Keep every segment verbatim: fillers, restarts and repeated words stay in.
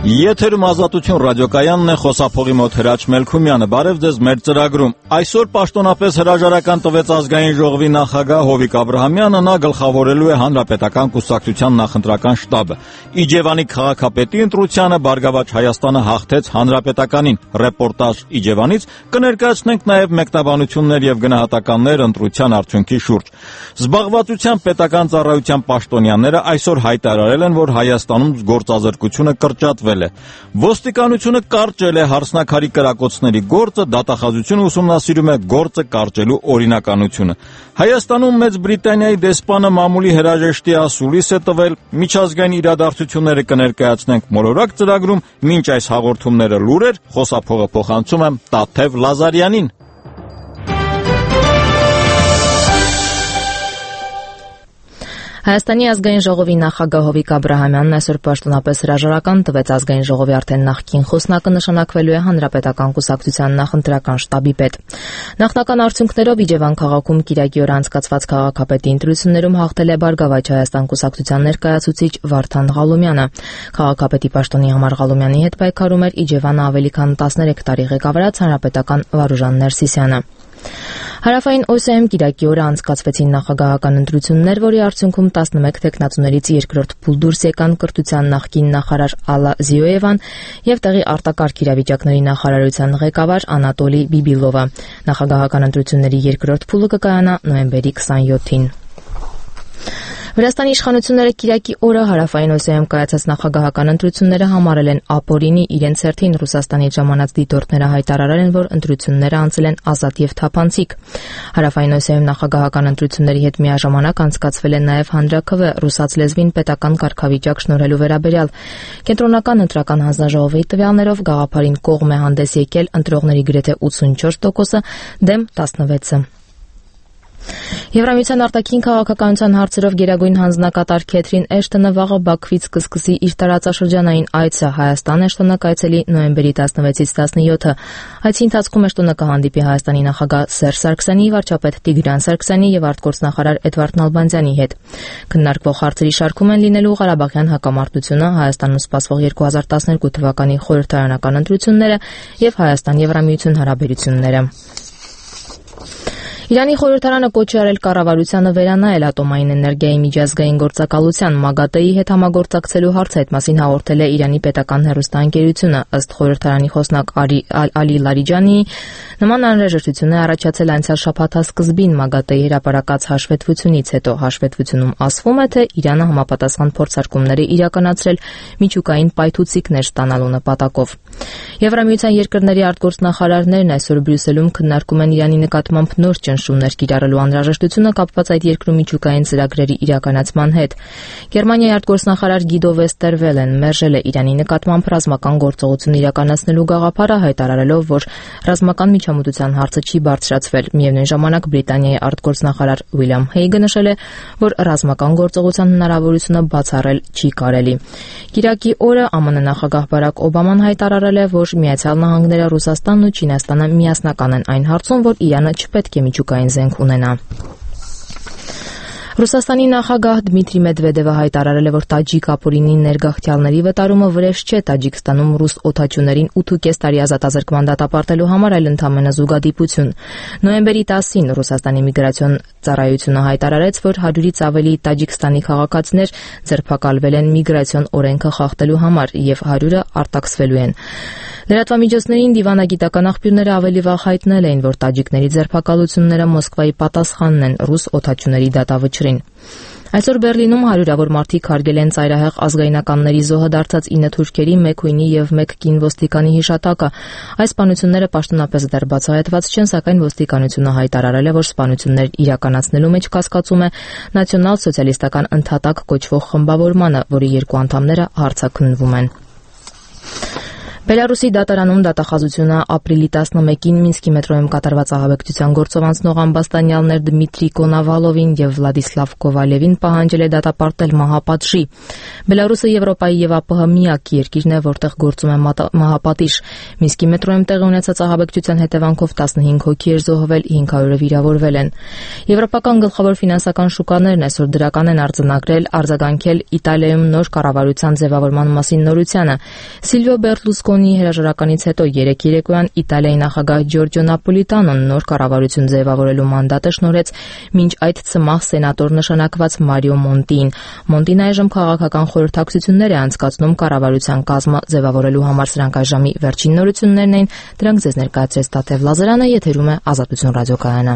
Եթերում Ազատություն ռադիոկայանն է, խոսափողի մոտ Հրաչ Մելքումյանը։ Բարև ձեզ մեր ծրագրում։ Այսօր պաշտոնապես հրաժարական տվեց ազգային ժողովի նախագահ Հովիկ Աբրահամյանը, նա գլխավորելու է Հանրապետական կուսակցության նախընտրական շտաբը։ Իջևանի քաղաքապետի ընտրությանը Բարգավաճ Հայաստանը հաղթեց Հանրապետականին։ Ռեպորտաժ Իջևանից կներկայացնենք նաև մեկնաբանություններ եւ գնահատականներ ընտրության արդյունքի շուրջ։ Զբաղվածության պետական ծառայության պաշտոնյաները այսօր հայտարարել են, որ Հայաստանում գործազրկությունը կրճատվել է։ Ոստիկանությունը կարճել է հարսնաքարի կրակոցների գործը, դատախազությունը ուսումնասիրում է գործը կարճելու օրինականությունը։ Հայաստանում Մեծ Բրիտանիայի դեսպանը մամուլի հրաժեշտի ասուլիս է տվել, միջազգային իրադարձությունները կներկայացնենք մոլորակ ծրագրում, մինչ այս հաղորդումները լուրեր, խոսափողը փոխանցում եմ Տաթև Լազարյանին։ Հայաստանի ազգային ժողովի նախագահ Հովիկ Աբրահամյանն այսօր պաշտոնապես հրաժարական տվեց ազգային ժողովի արդեն նախկին խոսնակը նշանակվելու է Հանրապետական կուսակցության նախընտրական շտաբի պետ։ Նախնական արդյունքներով Իջևան քաղաքում Կիրակի օրը անցկացված քաղաքապետի ընտրություններում հաղթել է Բարգավաճ Հայաստան կուսակցության ներկայացուցիչ Վարդան Ղալումյանը։ Քաղաքապետի պաշտոնի համար Ղալումյանի հետ պայքարում էր Իջևանը ավելի քան տասներեք տարի ղեկավարած հանրապետական Վարուժան Ներսիսյանը։ Հարավային Օսիայում Կիրակի օրը անցկացվեցին նախագահական ընտրություններ, որի արդյունքում տասնմեկ թեկնածուներից երկրորդ փուլ դուրս եկան կրթության նախկին նախարար Ալլա Զիոևան եւ տեղի արտակարգ իրավիճակների նախարարության ղեկավար Անատոլի Բիբիլովը։ Նախագահական ընտրությունների երկրորդ փուլը կկայանա նոյեմբերի քսաներկուին։ Վրաստանի իշխանությունները Կիրակի օրը Հարավային Օսիայում կայացած նախագահական ընտրությունները համարել են ապօրինի, իրենց հերթին Ռուսաստանի ժամանած դիտորդները հայտարարել են, որ ընտրությունները անցել են ազատ եւ թափանցիկ։ Հարավային Օսիայում նախագահական ընտրությունների հետ միաժամանակ անցկացվել է նաեւ հանրաքվե ռուսաց լեզվին պետական կարգավիճակ շնորհելու վերաբերյալ։ Կենտրոնական ընտրական հանձնաժողովի տվյալներով գաղափարին կողմ է հանդես եկել ընտրողների գրեթե ութսունչորս տոկոսը, դեմ տասնվեցը։ Եվրամիության արտաքին քաղաքականության հարցերով գերագույն հանձնակատար Քեթրին Էշտոնը վաղը Բաքվից կսկսի իր տարածաշրջանային այցը Հայաստան Էշտոնը կայցելի նոյեմբերի տասնվեցից տասնյոթը։ Այցի ընթացքում Էշտոնը կհանդիպի Հայաստանի նախագահ Սերժ Սարգսյանի, վարչապետ Տիգրան Սարգսյանի եւ արտգործնախարար Էդվարդ Նալբանդյանի հետ։ Քննարկվող հարցերի շարքում են լինելու Ղարաբաղյան հակամարտությունը, Հայաստանում սպասվող երկու հազար տասներկու թվականի խորհրդարանական ընտրությունները եւ Հայաստան-Եվրամիություն հարաբերությունները։ Իրանի խորհրդարանը կոչ է արել կառավարությանը վերանայել ատոմային էներգիայի միջազգային գործակալության ՄԱԳԱՏԷ-ի հետ համագործակցելու հարցը, այդ մասին հաղորդել է Իրանի պետական հեռուստաընկերությունը։ Ըստ խորհրդարանի խոսնակ Ալի Լարիջանիի, նման անհրաժեշտություն է առաջացել անցյալ շաբաթասկզբին ՄԱԳԱՏԷ-ի հրապարակած հաշվետվությունից հետո։ Հաշվետվությունում ասվում է, թե Իրանը համապատասխան փորձարկումներ է իրականացրել միջուկային պայթուցիկներ ստանալու նպատակով։ Եվրամիության երկրների արտգործնախարարներն այսօր Բրյուսելում քննարկում են Իրանի նկատմամբ նոր ճնշումներ կիրառելու անհրաժեշտությունը կապված այդ երկրում միջուկային ծրագրերի իրականացման հետ։ Գերմանիայի արտգործնախարար Գիդո Վեստերվելեն մերժել է Իրանի նկատմամբ ռազմական գործողություն իրականացնելու գաղափարը, հայտարարելով, որ ռազմական միջամտության հարցը չի բարձրացվել։ Միևնույն ժամանակ Բրիտանիայի արտգործնախարար Ուիլյամ Հեյգը նշել է, որ ռազմական գործողության հնարավորությունը բացառել չի կարելի։ Կիրակի օրը ԱՄՆ նախագահ Բարակ Օբաման հայտարարել է, որ Միացյալ Նահանգները, Ռուսաստանն ու Չինաստանը միասնական են այն հարցում, որ Իրանը չպետք է միջուկային զենք ունենա։ Ռուսաստանի նախագահ Դմիտրի Մեդվեդևը հայտարարել է, որ տաջիկ ապօրինի ներգաղթյալների վտարումը վրեժ չէ Տաջիկստանում ռուս օդաչուներին ութ ու կես տարի ազատազրկման դատապարտելու համար, այլ ընդամենը զուգադիպություն։ Նոյեմբերի տասին Ռուսաստանի միգրացիոն ծառայությունը հայտարարեց, որ հարյուրից ավելի Տաջիկստանի քաղաքացիներ ձերբակալվել են միգրացիոն օրենքը խախտելու համար եւ հարյուրը արտաքսվելու են։ Լրատվամիջոցներին դիվանագիտական աղբյուրները ավելի վաղ հայտնել էին, որ տաջիկների ձերբակալությունները Մոսկվայի պատասխանն են ռուս օդաչուների դատավճռին։ Այսօր Բերլինում հարյուրավոր մարդիկ հարգել են ծայրահեղ ազգայնականների զոհը դարձած ինը թուրքերի, մեկ հույնի եւ մեկ կին ոստիկանի հիշատակը։ Այս սպանությունները պաշտոնապես դեռ բացահայտված չեն, սակայն ոստիկանությունը հայտարարել է, որ սպանություններ իրականացնելու մեջ կասկածում է Նացիոնալ սոցիալիստական ընդհատակ կոչվող խմբավորմանը, որի երկու անդամները հարցաքննվում են։ Բելարուսի դատարանում դատախազությունը ապրիլի տասնմեկին Մինսկի մետրոյում կատարված ահաբեկչության գործով անցնող ամբաստանյալներ Դմիտրի Կոնավալովին եւ Վլադիսլավ Կովալևին պահանջել է դատապարտել մահապատժի։ Բելարուսը Եվրոպայի եւ ԱՊՀ միակ երկիրն է, որտեղ գործում է մահապատիժ։ Մինսկի մետրոյում տեղի ունեցած ահաբեկչության հետևանքով տասնհինգ հոգի էր զոհվել, հինգ հարյուրը վիրավորվել են։ Եվրոպական գլխավոր ֆինանսական շուկաներն այսօր դրական են արձանագրել արձագանքել Իտալիայում նոր կառավարության ձևավորման մասին նորությանը։ Սիլվիո Բերլուսկոնի հրաժարականից հետո երեկ երեկոյան Իտալիայի նախագահ Ջորջո Նապոլիտանոն նոր կառավարություն ձևավորելու մանդատը շնորհեց մինչ այդ ցմահ սենատոր նշանակված Մարիո Մոնտիին։ Մոնտին այժմ քաղաքական խորհրդակցություններ է անցկացնում կառավարության կազմը ձևավորելու համար։ Սրանք այժմի վերջին նորություններն էին։ Դրանք ձեզ ներկայացրեց Տաթև Լազարյանը, եթերում է Ազատություն ռադիոկայանը։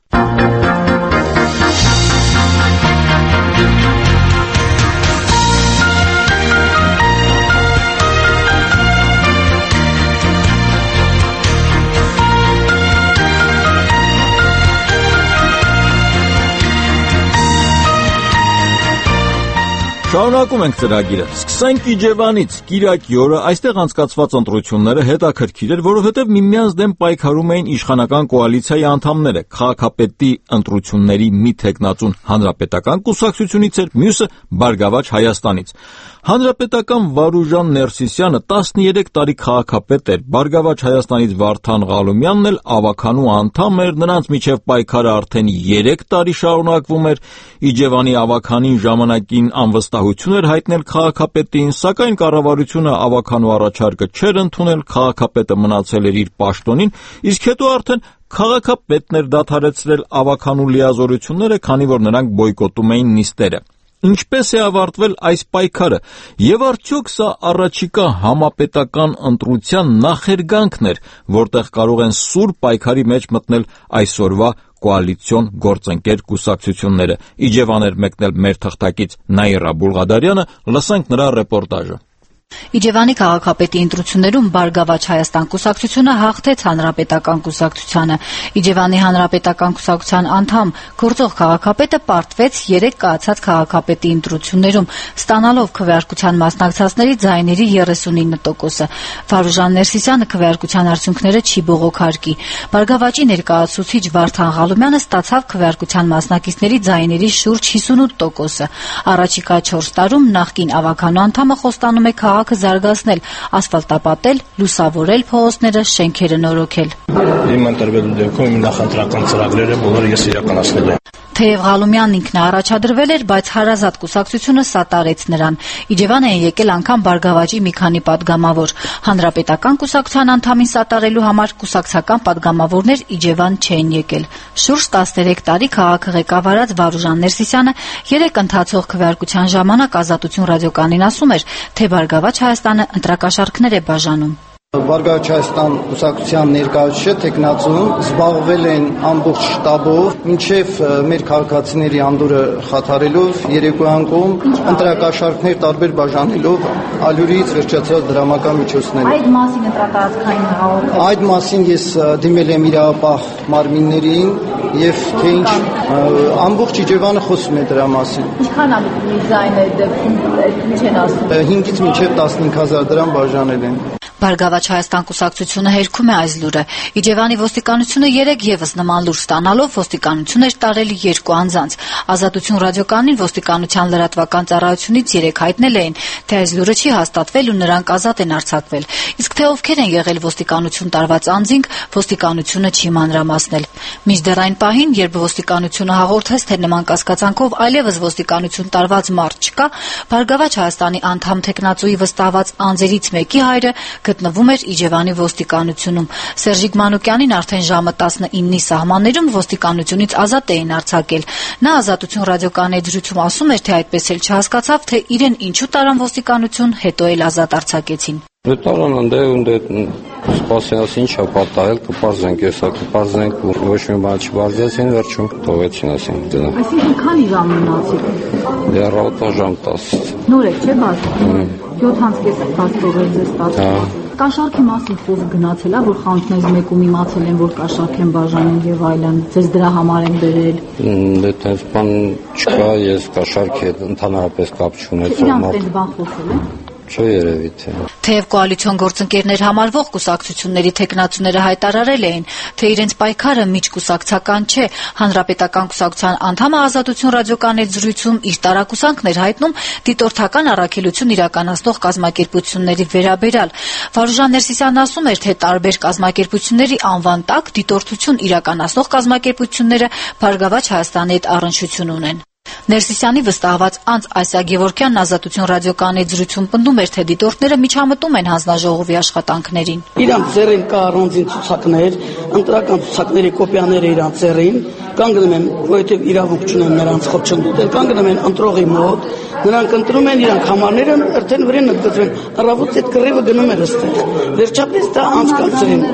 Շարունակում ենք ծրագիրը։ Սկսենք Իջևանից։ Կիրակի օրը այստեղ անցկացված ընտրությունները հետաքրքիր էր, որովհետև միմյանց դեմ պայքարում էին իշխանական կոալիցիայի անդամները։ Քաղաքապետի ընտրությունների մի թեկնածուն Հանրապետական կուսակցությունից էր, մյուսը Բարգավաճ Հայաստանից։ Հանրապետական Վարուժան Ներսիսյանը տասներեք տարի քաղաքապետ էր, Բարգավաճ Հայաստանից Վարդան Ղալումյանն էլ ավականու անդամ էր, նրանց միջև պայքարը արդեն երեք տարի շարունակվում էր։ Իջևանի ավականին ժամանակին անվստահություն էր հայտնել քաղաքապետին, սակայն կառավարությունը ավականու առաջարկը չէր ընդունել, քաղաքապետը մնացել էր իր պաշտոնին, իսկ հետո արդեն քաղաքապետն էր դադարեցրել ավականու լիազորությունները, քանի որ նրանք բոյկոտում էին նիստերը։ Ինչպես է ավարտվել այս պայքարը, եւ արդյոք սա առաջիկա համապետական ընտրության նախերգանքն էր, որտեղ կարող են սուր պայքարի մեջ մտնել այսօրվա կոալիցիոն գործընկեր կուսակցությունները։ Իջևան էր մեկնել մեր թղթակից Նաիրա Բուլղադարյանը, լսենք նրա ռեպորտաժը։ Իջևանի քաղաքապետի ընտրություններում Բարգավաճ Հայաստան կուսակցությունը հաղթեց Հանրապետական կուսակցությանը։ Իջևանի Հանրապետական կուսակցության անդամ գործող քաղաքապետը պարտվեց երեք կայացած քաղաքապետի ընտրություններում, ստանալով քվեարկության մասնակցածների ձայների երեսունինը տոկոսը։ Վարուժան Ներսիսյանը քվեարկության արդյունքները չի բողոքարկի։ Բարգավաճի ներկայացուցիչ Վարդան Ղալումյանը ստացավ քվեարկության մասնակիցների ձայների շուրջ հիսունութ տոկոսը։ Առաջիկա չորս տարում նախկին ավականու անդամը խոստանում է քաղաքը զարգացնել, ասֆալտապատել, լուսավորել փողոցները, շենքերը նորոգել։ Իմ ընտրվելու դեպքում իմ նախընտրական ծրագրերը բոլորը ես իրականացնել եմ։ Թեև Ղալումյանն ինքն առաջադրվել էր, բայց հարազատ կուսակցությունը սատարեց նրան։ Իջևան են եկել անգամ Բարգավաճի մի քանի պատգամավոր։ Հանրապետական կուսակցության անդամին սատարելու համար կուսակցական պատգամավորներ Իջևան չեն եկել։ Շուրջ տասներեք տարի քաղաքը ղեկավարած Վարուժան Ներսիսյանը երեք ընթացող քվեարկության ժամանակ Ազատություն ռադիոկայանին ասում էր, թե Բարգավաճ Հայաստանը ընտրակաշառքներ է բաժանում։ Բարգավաճ Հայաստան կուսակցության ներկայացուցիչը տեխնացուն զբաղվել են ամբողջ շտաբով, մինչև մեր քաղաքացիների անդորը խաթարելով, երեկոյան կողմ ընտրակաշառքներ տարբեր բաժանելով ալյուրից վերջացած դրամական միջոցներով։ Այդ մասին ընտրատարածքային հաղորդել։ Այդ մասին ես դիմել եմ իրավապահ մարմիններին եւ թե ինչ ամբողջ Իջևանը խոսում է դրա մասին։ Ինչքան է ձայն այդ դեպքում ինչ են ասում։ հինգից մինչև տասնհինգ հազար դրամ բաժանել են։ Բարգավաճ Հայաստան կուսակցությունը հերքում է այս լուրը։ Իջևանի ոստիկանությունը երեք եւս նման լուր ստանալով ոստիկանություն էր տարել երկու անձանց։ Ազատություն ռադիոկայանին ոստիկանության լրատվական ծառայությունից երեք հայտնել էին, թե այս լուրը չի հաստատվել ու նրանք ազատ են արձակվել։ Իսկ թե ովքեր են եղել ոստիկանություն տարված անձինք, ոստիկանությունը չի մանրամասնել։ Մինչդեռ այն պահին, երբ ոստիկանությունը հաղորդեց, թե նման կասկածանքով այլևս ոստիկանություն տարված մարդ չկա, Բարգավաճ Հայաստանի անդամ տեխնացուի վստահված անձերից մեկի հայրը գտնվում էր Իջևանի ոստիկանությունում։ Սերժիկ Մանուկյանին արդեն ժամը տասնինի սահմաններում ոստիկանությունից ազատ էին արձակել։ Նա Ազատություն ռադիոկայանի դրությամբ ասում էր, թե այդպես էլ չհասկացավ, թե իրեն ինչու տարան ոստիկանություն, հետո էլ ազատ արձակեցին։ Տարան ընդ ընդ սպասենաս ինչ է պատահել, կպարզենք, եսա կպարզենք, ոչ մի բան չբարձեցին, վերջում թողեցին ասին դրա։ Այսինքն քանի ժամ մնացիք։ Դե առավոտը ժամ տասը։ Նոր եք, չէ՞ բաց։ յոթ անց կես տասը ձեզ ստացվում։ Կաշառքի մասին խոսք գնացել է, որ խանութներից մեկում իմացել են, որ կաշառք են բաժանում եւ այլն, ձեզ դրա համար են բերել։ Դե տես բան չկա, ես կաշառքի հետ ընդհանրապես կապ չունեցող մարդ։ Իրանք տես բան խոսել են։ Չէ, երևի թե։ Թեև կոալիցիոն գործընկերներ համարվող կուսակցությունների թեկնածուները հայտարարել էին, թե իրենց պայքարը միջկուսակցական չէ, Հանրապետական կուսակցության անդամը Ազատություն ռադիոկայանի զրույցում իր տարակուսանքն էր հայտնում դիտորդական առաքելություն իրականացնող կազմակերպությունների վերաբերյալ։ Վարուժան Ներսիսյանն ասում էր, թե տարբեր կազմակերպությունների անվան տակ դիտորդություն իրականացնող կազմակերպությունները Բարգավաճ Հայաստանի հետ առնչություն ունեն։ Ներսիսյանի վստահված անձ Ասիա Գևորգյանն Ազատություն ռադիոկայանի զրույցում պնդում էր, թե դիտորդները միջամտում են հանձնաժողովի աշխատանքներին։ Իրանց ձեռին կա առանձին ցուցակներ, ընտրական ցուցակների կոպիաները իրանց ձեռին, կանգնում են, որովհետև իրավունք չունեն նրանց խոչընդոտել, կանգնում են ընտրողի մոտ, նրանք ընտրում են իրանք համարները, արդեն վրան ընդգծում են, առավոտ այդ կռիվը գնում էր այստեղ։ Վերջապես դա անցկացրին։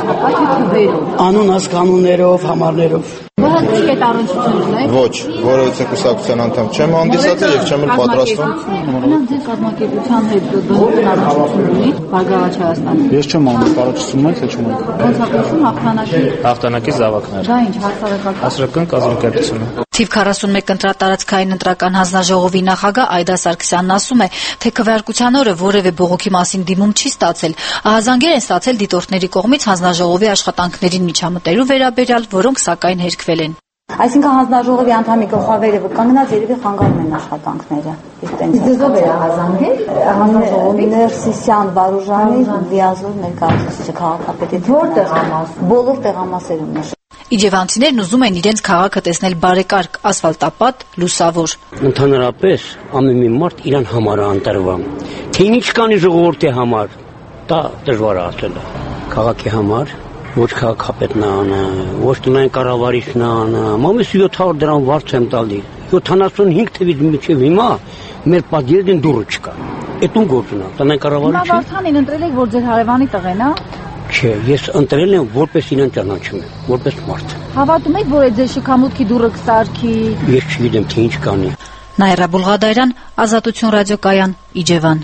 Անուն հասկանուններով, համարներով։ Բողոքի հետ առնչություն ունեք։ Ոչ, որովհետև կուսակցության անդամ չեմ հանդիսացել եւ չեմ էլ պատրաստվում։ Նրանք ձեր կազմակերպության հետ բողոքի առնչություն ունի Բարգավաճ Հայաստանը։ Ես չեմ անում, կարողացնում եք, թե չեմ անում։ Կոնցեպցիոն հաղթանակի Հաղթանակի զավակներ։ Դա ինչ հասարակական Հասարակական կազմակերպությունը։ Թիվ քառասունմեկ ընտրատարածքային ընտրական հանձնաժողովի նախագահ Այդա Սարգսյանն ասում է, թե քվեարկության օրը որևէ բողոքի մասին դիմում չի ստացել, ահազանգեր են ստացել դիտորդների կողմից հանձնաժողովի աշխատանքներին միջամտելու վերաբերյալ, որոնք սակայն հերքվել են։ Այսինքն հանձնաժողովի անդամի գլխավերը կանգնած երևի խանգարում են աշխատանքները։ Ձեզով է ահազանգեր հանձնաժողովի Ներսիսյան, Վարուժանի լիազոր ներկայացուցիչը քաղաքապետի որտեղ համասում բոլոր տեղամասերում է։ Իջևանցիներն ուզում են իրենց քաղաքը տեսնել բարեկարգ, ասֆալտապատ, լուսավոր։ Ընդհանրապես ամեն մի մարդ իրան համար է ընտրվում։ Թե ինչ կանի ժողովրդի համար, դա դժվար է ասել։ Քաղաքի համար ոչ քաղաքապետն է անը, ոչ տնային կառավարիչն է անը, մամես յոթ հարյուր դրամ վարձ եմ տալի։ յոթանասունհինգ թվից մինչև հիմա մեր պատերին դուրը չկա։ Էդ ում գործն է, տնային կառավարիչը։ Հիմա Վարդանին ընտրել եք, որ ձեր հարևանի տղեն է։ Չէ, ես ընտրել եմ որպես իրեն ճանաչում եմ, որպես մարդ։ Հավատում եք, որ այդ ձեր շքամուտքի դուրը կսարքի։ Ես չգիտեմ, թե ինչ կանի։ Նաիրա Բուլղադարյան, Ազատություն ռադիոկայան, Իջևան։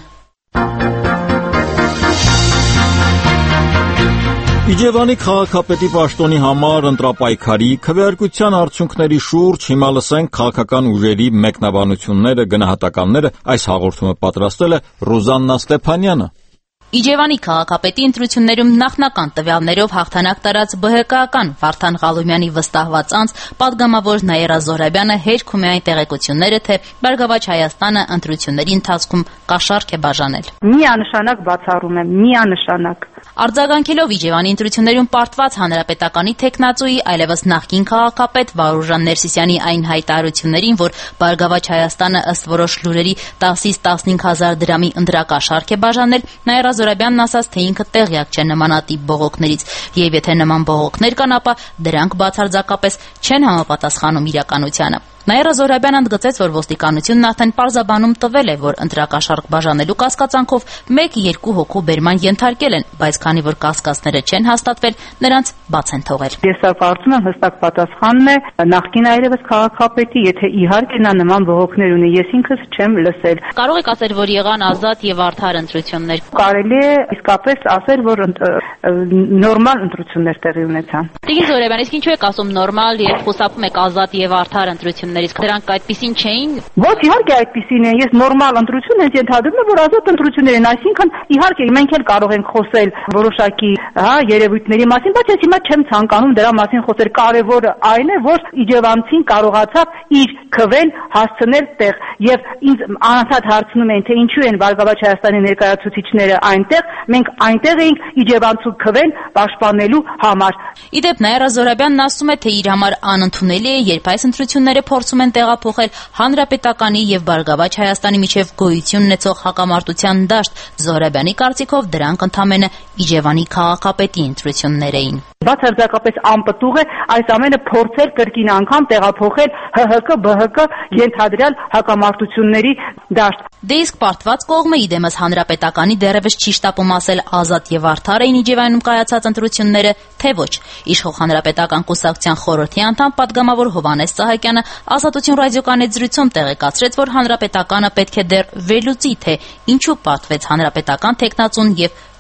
Իջևանի քաղաքապետի պաշտոնի համար ընտրապայքարի քվեարկության արդյունքների շուրջ հիմա լսենք քաղաքական ուժերի մեկնաբանությունները, գնահատականները։ Այս հաղորդումը պատրաստել է Ռուզաննա Ստեփանյանը։ Իջևանի քաղաքապետի ընտրություններում նախնական տվյալներով հաղթանակ տարած ԲՀԿ-ական Վարդան Ղալումյանի վստահված անձ պատգամավոր Նաիրա Զոհրաբյանը հերքում է այն տեղեկությունները, թե Բարգավաճ Հայաստանը ընտրությունների ընթացքում կաշառք է բաժանել։ Միանշանակ բացառում եմ, միանշանակ։ Արձագանքելով Իջևանի ընտրություններում պարտված հանրապետականի թեկնածուի, այլևս նախկին քաղաքապետ Վարուժան Ներսիսյանի այն հայտարարություններին, որ Բարգավաճ Հայաստանը ըստ որոշ լուրերի տասից տասնհինգ հազար դրամի ընտրակաշառք է բաժանել, Նաիրա Զոհրաբյանն ասաց, թե ինքը տեղյակ չէ նմանատիպ բողոքներից, եւ եթե նման բողոքներ կան, ապա դրանք բացարձակապես չեն համապատասխանում իրականությանը։ Նաիրա Զոհրաբյանը ընդգծեց, որ ոստիկանությունն արդեն պարզաբանում տվել է, որ ընտրակաշառք բաժանելու կասկածանքով մեկ-երկու հոգու բերման ենթարկել են, բայց քանի որ կասկածները չեն հաստատվել, նրանց բաց են թողել։ Ես կարծում եմ հստակ պատասխանն է նախկին այլևս քաղաքապետի, եթե իհարկե նա նման բողոքներ ունի, ես ինքս չեմ լսել։ Կարող եք ասել, որ եղան ազատ եւ արդար ընտրություններ։ Կարելի է իսկապես ասել, որ նորմալ ընտրություններ տեղի ունեցան։ Տիկին Զոհրաբյան, իսկ ինչու եք ասում նորմալ եւ խուսափում եք ազատ եւ արդար ընտրություններից։ Դրանք այդպեսին չէին։ Ոչ, իհարկե այդպեսին է։ Ես նորմալ ընտրություն եմ ենթադրում եմ, որ ազատ ընտրություններ են, այսինքն իհարկե մենք էլ կարող ենք խոսել որոշակի, հա, երևույթների մասին, բայց ես հիմա չեմ ցանկանում դրա մասին խոսել։ Կարևորը այն է, որ իջևանցին կարողացավ իր քվեն հասցնել տեղ եւ ինձ անընդհատ հարցնում են, թե ինչու են Բարգավաճ Հայաստանի ներկայացուցիչները այնտեղ, մենք այնտեղ էինք իջևանցու քվեն պաշտպանելու համար։ Իդեպ Նաիրա Զոհրաբյանն ասում է, թե իր համար անընդունելի է, երբ այս ընտրությունները փորձում են տեղափոխել Հանրապետականի եւ Բարգավաճ Հայաստանի միջև գոյություն ունեցող հակամարտության դաշտ։ Զոհրաբյանի կարծիքով դրանք ընդամենը Իջևանի քաղաքապետի ընտրություններ էին։ Բացարձակապես անպտուղ է այս ամենը փորձել կրկին անգամ տեղափոխել ՀՀԿ, ԲՀԿ ենթադրյալ հակամարտությունների դաշտ։ Դե իսկ պարտված կողմը իդեմս Հանրապետականի դեռևս չի շտապում ասել ազատ եւ արդար էին Իջևանում կայացած ընտրությունները, թե ոչ։ Իշխող Հանրապետական կուսակցության խորհրդի անդամ պատգամավոր Հովհաննես Սահակյանը Ազատություն ռադիոկայանի զրույցում տեղեկացրեց, որ Հանրապետականը պետք է դեռ վերլուծի, թե ինչու պարտվեց Հանրապետական թեկնածուն եւ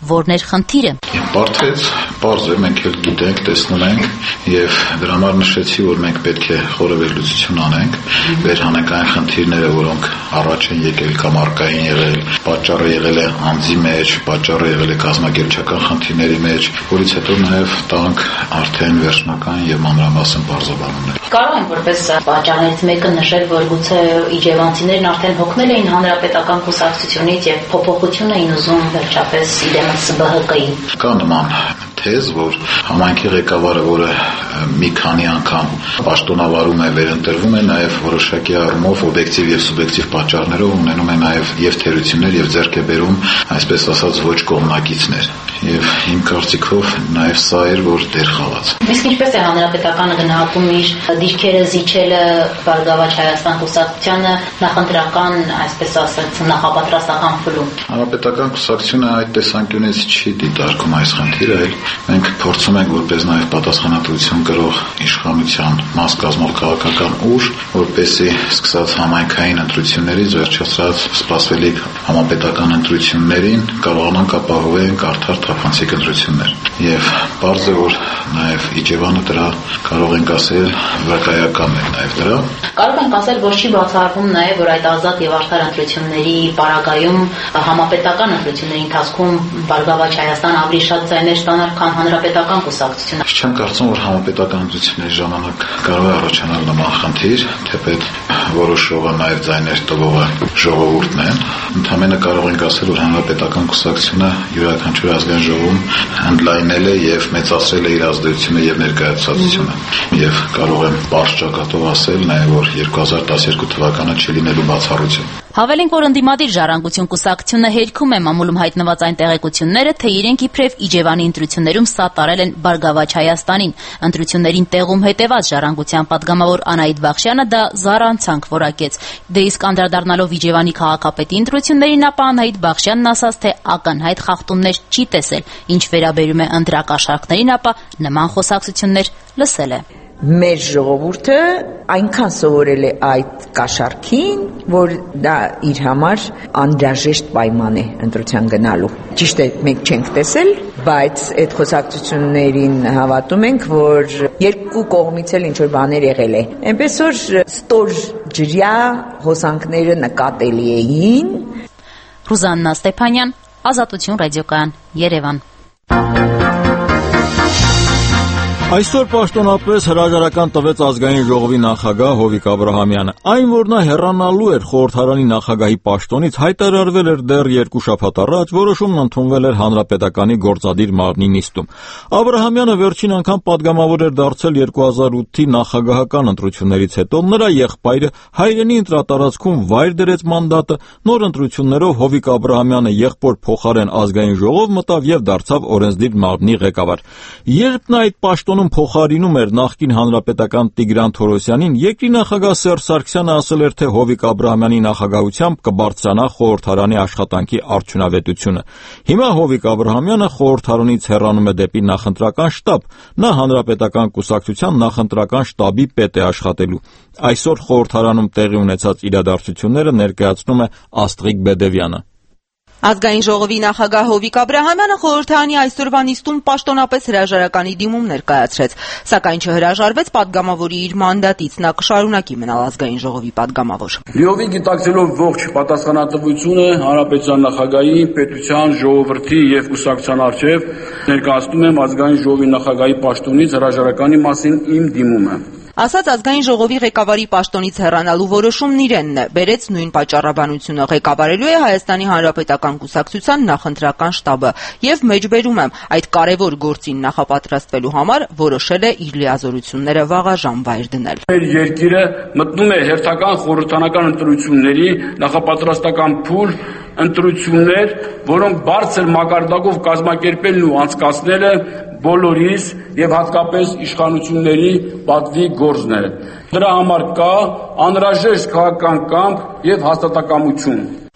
Որն էր խնդիրը։ Բարդեց, բարձ է, մենք էլ գիտենք, տեսնում ենք եւ դրա համար նշեցի, որ մենք պետք է խորը վերլուծություն անենք, վերհանենք այն խնդիրները, որոնք առաջ են եկել կամ արկային եղել, պատճառը եղել է անձի մեջ, պատճառը եղել է կազմակերպչական խնդիրների մեջ, որից հետո նաեւ տանք արդեն վերջնական եւ մանրամասն բարձրաբանումներ։ Կարող ենք որպես պատճառներից մեկը նշել, որ գուցե իջևանցիներն արդեն հոգնել էին հանրապետական կուսակցությունից եւ փոփոխություն էին ուզում վերջապես իրենց ՍԲՀԿ-ի։ Կա նման թեզ, որ համայնքի ղեկավարը, որը մի քանի անգամ պաշտոնավարում է, վերընտրվում է, նաև որոշակի առումով օբյեկտիվ եւ սուբյեկտիվ պատճառներով ունենում է նաև եւ թերություններ եւ ձեռք է բերում, այսպես ասած, ոչ կողմնակիցներ։ Եվ իմ կարծիքով նաև սա էր, որ դեր խաղաց։ Իսկ ինչպես է հանրապետականը գնահատում իր դիրքերը զիջելը Բարգավաճ Հայաստան կուսակցությանը նախընտրական, այսպես ասած, նախապատրաստական փուլում։ Հանրապետական կուսակցությունը այդ տեսանկյունից չի դիտարկում այս խնդիրը, այլ մենք փորձում ենք որպես նաև պատասխանատվություն կրող իշխանության մաս կազմող քաղաքական ուժ, որպեսզի սկսած համայնքային ընտրություններից վերջացած սպասվելիք համապետական ընտրություններին կարողանանք ապահովել արդար թափանցիկ ընտրություններ։ Եվ բարձ է, որ նաև Իջևանը դրա կարող ենք ասել վկայական է նաև դրա։ Կարող ենք ասել, որ չի բացառվում նաև, որ այդ ազատ եւ արդար ընտրությունների պարագայում համապետական ընտրությունների ընթացքում Բարգավաճ Հայաստան ավելի շատ ձայներ ստանար, քան հանրապետական կուսակցությունը։ Չեմ կարծում, որ համապետական ընտրությունների ժամանակ կարող է առաջանալ նման խնդիր, թեպետ որոշողը նաև ձայներ տվողը ժողովուրդն է։ Ընդհանրապես կարող ենք ասել, որ հանրապետական կուսակցությունը յուրաքանչյուր ազգային ժողովում ընդլայնել է եւ մեծացրել է իր ազդեցությունը եւ ներկայացուցությունը։ Եվ կարող եմ բարձ ճակատով ասել նաև, որ երկու հազար տասներկու թվականը չլինելու բացառություն։ Հավելենք, որ ընդդիմադիր ժառանգություն կուսակցությունը հերքում է մամուլում հայտնված այն տեղեկությունները, թե իրենք իբրև Իջևանի ընտրություններում սատարել են Բարգավաճ Հայաստանին։ Ընտրություններին տեղում հետևած ժառանգության պատգամավոր Անահիտ Բախշյանը դա զառանցանք որակեց։ Դե իսկ անդրադառնալով Իջևանի քաղաքապետի ընտրություններին, ապա Անահիտ Բախշյանն ասաց, թե ակնհայտ խախտումներ չի տեսել։ Ինչ վերաբերում է ընտրակաշառքներին, ապա նման խոսակցություններ լսել է։ Մեր ժողովուրդը այնքան սովորել է այդ կաշառքին, որ դա իր համար անհրաժեշտ պայման է ընտրության գնալու։ Ճիշտ է, մենք չենք տեսել, բայց այդ խոսակցություններին հավատում ենք, որ երկու կողմից էլ ինչ-որ բաներ եղել է։ Այնպես որ ստոր ջրյա հոսանքները նկատելի էին։ Ռուզաննա Ստեփանյան, Ազատություն ռադիոկայան, Երևան։ Այսօր պաշտոնապես հրաժարական տվեց ազգային ժողովի նախագահ Հովիկ Աբրահամյանը։ Այն, որ նա հեռանալու էր խորհրդարանի նախագահի պաշտոնից, հայտարարվել էր դեռ երկու շաբաթ առաջ, որոշումն ընդունվել էր հանրապետականի գործադիր մարմնի նիստում։ Աբրահամյանը վերջին անգամ պատգամավոր էր դարձել երկու հազար ութի նախագահական ընտրություններից հետո, նրա եղբայրը հայրենի ընտրատարածքում վայր դրեց մանդատը, նոր ընտրություններով Հովիկ Աբրահամյանը եղբոր փոխարեն ազգային ժողով մտավ եւ դարձավ օրենսդիր մարմնի ղեկավար։ Երբ նա այդ պաշտոն փոխարինում էր նախկին հանրապետական Տիգրան Թորոսյանին, երկրի նախագահ Սերժ Սարգսյանը ասել էր, թե Հովիկ Աբրահամյանի նախագահությամբ կբարձրանա խորհրդարանի աշխատանքի արդյունավետությունը։ Հիմա Հովիկ Աբրահամյանը խորհրդարանից հեռանում է դեպի նախընտրական շտաբ։ Նա հանրապետական կուսակցության նախընտրական շտաբի պետ է աշխատելու։ Այսօր խորհրդարանում տեղի ունեցած իրադարձությունները ներկայացնում է Աստղիկ Բեդևյանը։ Ազգային ժողովի նախագահ Հովիկ Աբրահամյանը խորհրդարանի այսօրվա նիստում պաշտոնապես հրաժարականի դիմում ներկայացրեց, սակայն չհրաժարվեց պատգամավորի իր մանդատից, նա կշարունակի մնալ ազգային ժողովի պատգամավոր։ Լիովին գիտակցելով ողջ պատասխանատվությունը հանրապետության նախագահի, պետության, ժողովրդի եւ կուսակցության առջեւ ներկայացնում եմ ազգային ժողովի նախագահի պաշտոնից հրաժարականի մասին իմ դիմումը։ Ասաց ազգային ժողովի ղեկավարի պաշտոնից հեռանալու որոշումն իրենն է, բերեց նույն պատճառաբանությունը, ղեկավարելու է Հայաստանի Հանրապետական կուսակցության նախընտրական շտաբը եւ մեջբերում եմ, այդ կարեւոր գործին նախապատրաստվելու համար որոշել է իր լիազորությունները վաղաժամ վայր դնել։ Մեր երկիրը մտնում է հերթական խորհրդարանական ընտրությունների նախապատրաստական փուլ, ընտրություններ, որոնք բարձր մակարդակով կազմակերպելն ու անցկացնելը բոլորիս եւ հատկապես իշխանությունների պատվի գործն է։ Դրա համար կա անհրաժեշտ քաղաքական կամք եւ հաստատակամություն։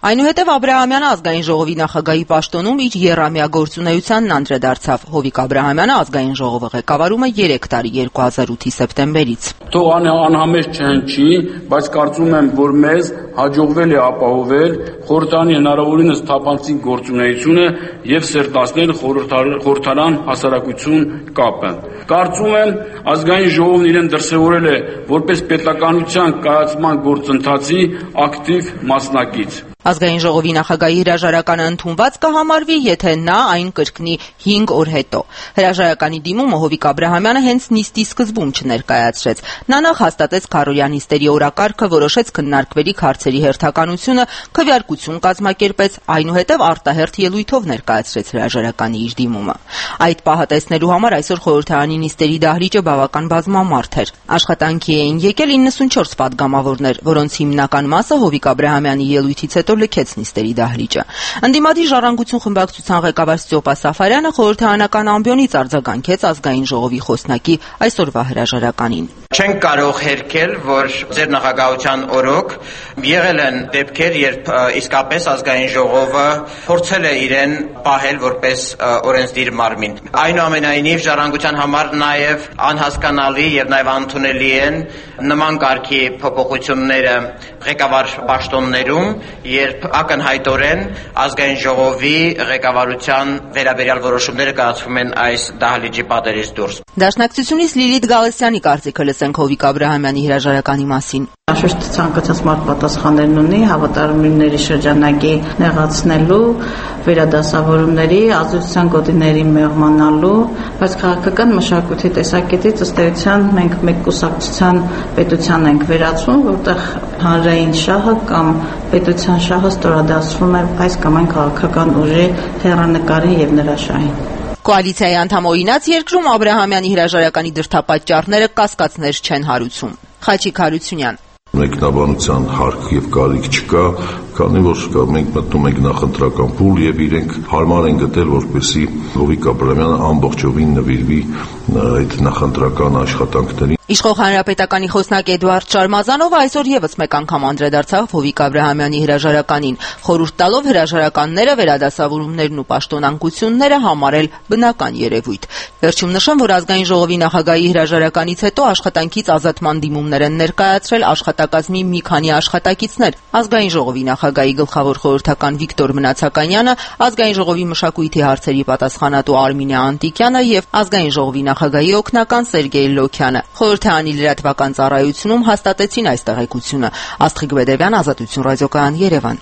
Այնուհետև Աբրահամյանը ազգային ժողովի նախագահի պաշտոնում իր եռամյա գործունեությանն անդրադարձավ։ Հովիկ Աբրահամյանը ազգային ժողովը ղեկավարում է երեք տարի երկու հազար ութի սեպտեմբերից։ Թող անհամեստ չհնչի, բայց կարծում եմ, որ մեզ հաջողվել է ապահովել խորհրդարանի հնարավորինս թափանցիկ գործունեությունը եւ սերտացնել խորհրդարան հասարակություն կապը։ Կարծում եմ, ազգային ժողովն իրեն դրսևորել է որպես պետականության կայացման գործընթացի ակտիվ մասնակից։ Ազգային ժողովի նախագահի հրաժարականը ընդունված կհամարվի, եթե նա այն կրկնի հինգ օր հետո։ Հրաժարականի դիմումը Հովիկ Աբրահամյանը հենց նիստի սկզբում չներկայացրեց։ Նա նախ հաստատեց Քարորյան նիստերի օրակարգը, որոշեց քննարկվելիք հարցերի հերթականությունը, քվեարկություն կազմակերպեց, այնուհետև արտահերթ ելույթով ներկայացրեց հրաժարականի իր դիմումը։ Այդ պահը տեսնելու համար այսօր խորհրդարանի նիստերի դահլիճը բավական բազմամարդ էր։ Աշխատանքի էին եկել իննսունչորս պատգամավորներ, որոնց հիմնական մասը Հովիկ Աբրահամյանի ելույթից հետո լքեց նիստերի դահլիճը։ Ընդդիմադիր ժառանգություն խմբակցության ղեկավար Ստյոպա Սաֆարյանը խորհրդարանական ամբիոնից արձագանքեց ազգային ժողովի խոսնակի այսօրվա հրաժարականին։ Չենք կարող հերքել, որ ձեր նախագահության օրոք եղել են դեպքեր, երբ իսկապես ազգային ժողովը փորձել է իրեն պահել որպես օրենսդիր մարմին։ Այնուամենայնիվ ժառանգության համար նաև անհասկանալի եւ նաև անընդունելի են նման կարգի փոփոխությունները ղեկավար պաշտոններում, երբ ակնհայտորեն ազգային ժողովի ղեկավարության վերաբերյալ որոշումները կայացվում են այս դահլիճի պատերից դուրս։ Դաշնակցությունից Լիլիթ Գալստյանի կարծիքը լսենք Հովիկ Աբրահամյանի հրաժարականի մասին։ Շուշտ ցանկացած մարդ պատասխաններն ունի հավատարմությունների շրջանակի նեղացնելու, վերադասավորումների, ազդեցության գոտիների մեղմանալու, բայց քաղաքական մշակույթի տեսակետից ըստ էության մենք մեկ կուսակցության պետության ենք վերածվում, որտեղ հանրային շահը կամ պետության շահը ստորադասվում է այս կամ այն քաղաքական ուժի հեռանկարին եւ նրա շահին։ Կոալիցիայի անդամ օրինաց երկրում Աբրահամյանի հրաժարականի դրդապատճառները կասկածներ չեն հարուցում։ Խաչիկ Հարությունյան մեկնաբանության հարկ եւ կարիք չկա, քանի որ մենք մտնում ենք նախընտրական փուլ եւ իրենք հարմար են գտել, որպեսզի Հովիկ Աբրահամյանը ամբողջովին նվիրվի այդ նախընտրական աշխատանքներին։ Իշխող հանրապետականի խոսնակ Էդուարդ Շարմազանովը այսօր եւս մեկ անգամ անդրադարձավ Հովիկ Աբրահամյանի հրաժարականին, խորհուրդ տալով հրաժարականները, վերադասավորումներն ու պաշտոնանկությունները համարել բնական երևույթ։ Վերջում նշեմ, որ ազգային ժողովի նախագահի հրաժարականից հետո աշխատանքից ազատման դիմումներ են ներկայացրել աշխատակազմի մի քանի աշխատակիցներ։ Ազգային ժողովի նախագահի գլխավոր խորհրդական Վիկտոր Մնացականյանը, ազգային ժողովի մշակույթի հարցերի պատասխանատու Արմինե Անտիկյանը եւ ազգային ժողովի նախագահի օգնական Սերգեյ Լոքյանը խորհրդարանի լրատվական ծառայությունում հաստատեցին այս տեղեկությունը։ Աստղիկ Բեդևյան, Ազատություն ռադիոկայան, Երևան։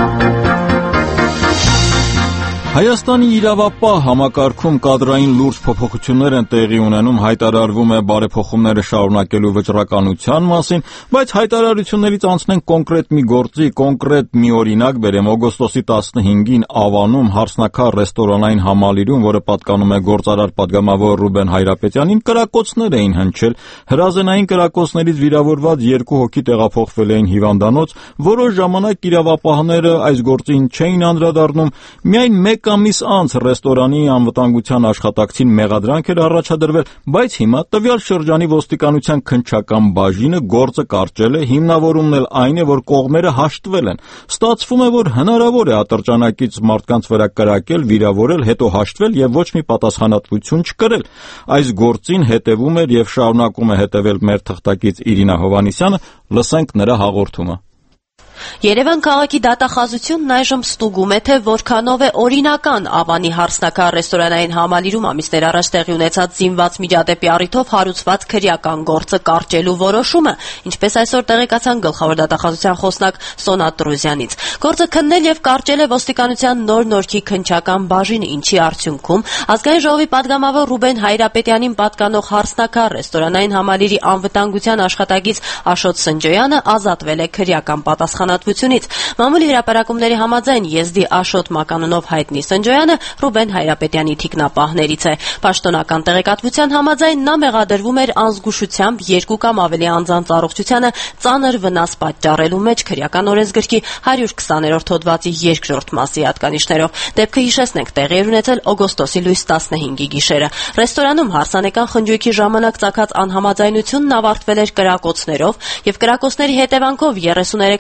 Հայաստանի իրավապահ համակարգում կադրային լուրջ փոփոխություններ են տեղի ունենում, հայտարարվում է բարեփոխումները շարունակելու վճռականության մասին, բայց հայտարարություններից անցնենք կոնկրետ մի գործի, կոնկրետ մի օրինակ բերեմ։ Օգոստոսի տասնհինգին Ավանում հարսնաքար ռեստորանային համալիրում, որը պատկանում է գործարար պատգամավոր Ռուբեն Հայրապետյանին, կրակոցներ էին հնչել։ Հրազենային կրակոցներից վիրավորված երկու հոգի տեղափոխվել էին հիվանդանոց։ Որոշ ժամանակ իրավապահները այս գործին չէին անդրադառնում, միայն մեկ ամիս անց ռեստորանի անվտանգության աշխատակցին մեղադրանք էր առաջադրվել, բայց հիմա տվյալ շրջանի ոստիկանության քննչական բաժինը գործը կարճել է, հիմնավորումն էլ այն է, որ կողմերը հաշտվել են։ Ստացվում է, որ հնարավոր է ատրճանակից մարդկանց վրա կրակել, վիրավորել, հետո հաշտվել եւ ոչ մի պատասխանատվություն չկրել։ Այս գործին հետևում էր եւ շարունակում է հետևել մեր թղթակից Իրինա Հովհաննիսյանը, լսենք նրա հաղորդումը։ Երևան քաղաքի դատախազությունն այժմ ստուգում է, թե որքանով է օրինական Ավանի հարսնաքար ռեստորանային համալիրում ամիսներ առաջ տեղի ունեցած զինված միջադեպի առիթով հարուցված քրեական գործը կարճելու որոշումը, ինչպես այսօր տեղեկացան գլխավոր դատախազության խոսնակ Սոնա Տրոզյանից։ Գործը քննել եւ կարճել է ոստիկանության նոր նորքի քննչական բաժինը, ինչի արդյունքում ազգային ժողովի պատգամավոր Ռուբեն Հայրապետյանին պատկանող հարսնաքար ռեստորանային համալիրի անվտանգության աշխատակից Աշոտ Սնջոյանը ազատվել է քրեական պատասխանատվությունից։ Մամուլի հրապարակումների համաձայն եզդի Աշոտ մականունով հայտնի Սնջոյանը Ռուբեն Հայրապետյանի թիկնապահներից է։ Պաշտոնական տեղեկատվության համաձայն նա մեղադրվում էր անզգուշությամբ երկու կամ ավելի անձանց առողջությանը ծանր վնաս պատճառելու մեջ քրեական օրենսգրքի հարյուր քսաներորդ հոդվածի երկրորդ մասի հատկանիշներով։ Դեպքը հիշեցնենք տեղի էր ունեցել օգոստոսի լույս տասնհինգի գիշերը։ Ռեստորանում հարսանեկան խնջույքի ժամանակ ծագած անհամաձայնությունն ավարտվել էր կրակոցներով եւ կրակոցների հետևանքով երեսուներեքամյա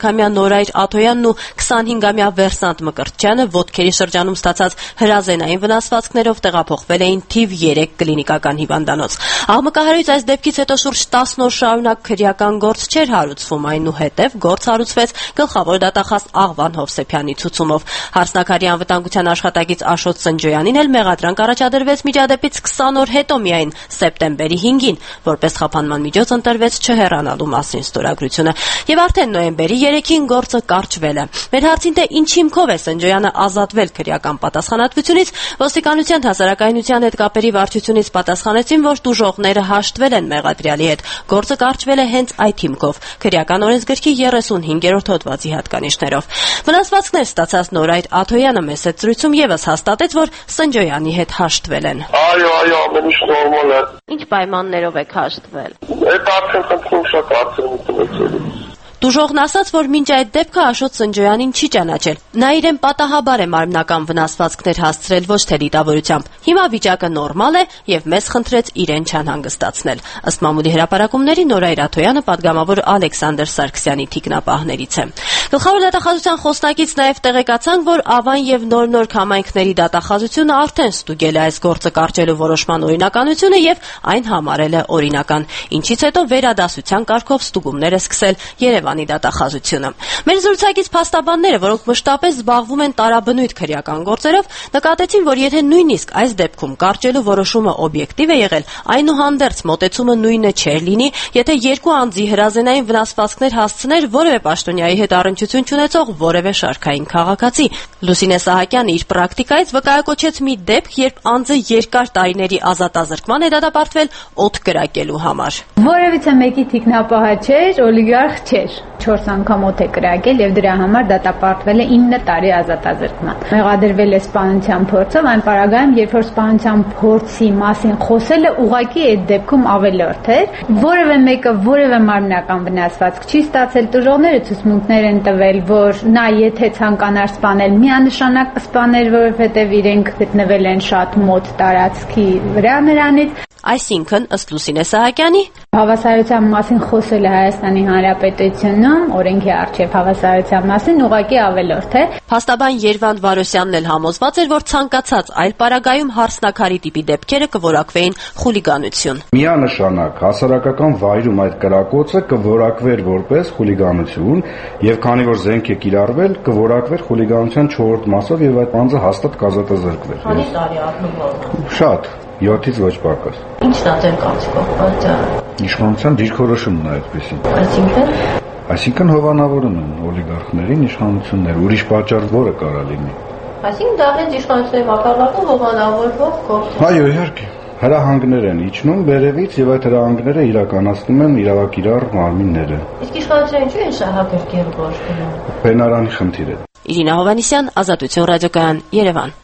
Նորայր Աթոյանն ու քսանհինգամյա Վերսանտ Մկրտչյանը ոտքերի շրջանում ստացած հրազենային վնասվածքներով տեղափոխվել էին թիվ երեք կլինիկական հիվանդանոց։ Աղմկահարույց այս դեպքից հետո շուրջ տասն օր շարունակ քրեական գործ չէր հարուցվում, այնուհետև գործ հարուցվեց գլխավոր դատախազ Աղվան Հովսեփյանի ցուցումով։ Հարսնաքարի անվտանգության աշխատակից Աշոտ Սնջոյանին էլ մեղադրանք առաջադրվեց միջադեպից քսան օր հետո միայն սեպտեմբերի հինգին, որպես խափանման միջոց ընտրվեց չհեռանալու մասին ստորագրությունը։ Եվ արդեն նոյեմբերի երեքին գործը կարճվել է։ Մեր հարցին թե ինչ հիմքով է Սնջոյանը ազատվել քրեական պատասխանատվությունից, ոստիկանության հասարակայնության հետ կապերի վարչությունից պատասխանեցին, որ տուժողները հաշտվել են մեղադրյալի հետ։ Գործը կարճվել է հենց այդ հիմքով՝ քրեական օրենսգրքի երեսունհինգերորդ հոդվածի հատկանիշներով։ Վնասվածքներ ստացած Նորայր Աթոյանը մեծ զրույցում եւս հաստատեց, որ Սնջոյանի հետ հաշտվել են։ Այո, այո, ամեն ինչ նորմալ է։ Ինչ պայմաններով եք հաշտվել։ Այդ արդեն խնդրում շատ արդեն մտածել։ Տուժողն ասաց, որ մինչ այդ դեպքը Աշոտ Սնջոյանին չի ճանաչել։ Նա իրեն պատահաբար է մարմնական վնասվածքներ հասցրել, ոչ թե դիտավորությամբ։ Հիմա վիճակը նորմալ է եւ մեզ խնդրեց իրեն չանհանգստացնել։ Ըստ մամուլի հրապարակումների Նորայր Աթոյանը պատգամավոր Ալեքսանդր Սարգսյանի թիկնապահներից է։ Գլխավոր դատախազության խոսնակից նաեւ տեղեկացանք, որ Ավան եւ նոր-նոր համայնքների դատախազությունը արդեն ստուգել է այս գործը կարճելու որոշման օրինականությունը եւ այն համարել է օրինական, ինչից հետո վերադասության կարգով ստուգումներ է սկսել Երևանի դատախազությունը։ Մեր զրուցակից փաստաբանները, որոնք մշտապես զբաղվում են տարաբնույթ քրեական գործերով, նկատեցին, որ եթե նույնիսկ այս դեպքում կարճելու որոշումը օբյեկտիվ է եղել, այնուհանդերձ մոտեցումը նույնը չէր լինի, եթե երկու անձի հրազենային վնասվածքներ հասցներ որևէ պաշտոնյայի հետ առնչություն չունեցող որևէ շարքային քաղաքացի։ Լուսինե Սահակյանը իր պրակտիկայից վկայակոչեց մի դեպք, երբ անձը երկար տարիների ազատազրկման է դատապարտվել օդ կրակելու համար։ Որևիցե մեկի թիկնապահը չէր, օլիգարխ չէր։ չորս անգամ օդ է կրակել եւ դրա համար դատապարտվել է ինը տարի ազատազրկման։ Մեղադրվել է սպանության փորձով, այն պարագայում, երբ որ սպանության փորձի մասին խոսելը ուղղակի այդ դեպքում ավելորդ էր, որևէ մեկը որևէ մարմնական վնասվածք չի ստացել, տուժողները ցուցմունքներ են տվել, որ նա եթե ցանկանար սպանել, միանշանակ կսպաներ, որովհետեւ իրենք գտնվել են շատ մոտ տարածքի վրա նրանից։ Այսինքն, ըստ Լուսինե Սահակյանի, հավասարության մասին խոսելը Հայաստանի Հանրապետությունում օրենքի առջև հավասարության մասին ուղղակի ավելորդ է։ Փաստաբան Երվանդ Վարոսյանն էլ համոզված էր, որ ցանկացած այլ պարագայում հարսնաքարի տիպի դեպքերը կորակվեին խուլիգանություն։ Միանշանակ հասարակական վայրում այդ կրակոցը կորակվեր որպես խուլիգանություն, եւ քանի որ զենք է կիրառվել, կորակվեր խուլիգանության չորրորդ մասով եւ այդ անձը հաստատ կազատազրկվեր։ Քանի տարի ակնհայտ։ Շատ յոթից ոչ պակաս։ Ինչն է ձեր կարծիքով պատճառը։ Իշխանության դիրքորոշումն է այդպեսին։ Այսինքն Այսինքն հովանավորում են օլիգարխներին իշխանությունները, ուրիշ պատճառ որը կարա լինի։ Այսինքն դա հենց իշխանությունների մակարդակում հովանավորվող գործ է։ Այո, իհարկե։ Հրահանգներ են իջնում վերևից եւ այդ հրահանգները իրականացնում են իրավակիրառ մարմինները։ Իսկ իշխանությունները ինչու են շահագրգիռ գործ գնում։ Բենարանի խնդիր է։ Իրինա Հովանիսյան, Ազատություն ռադիոկայան, Երևան։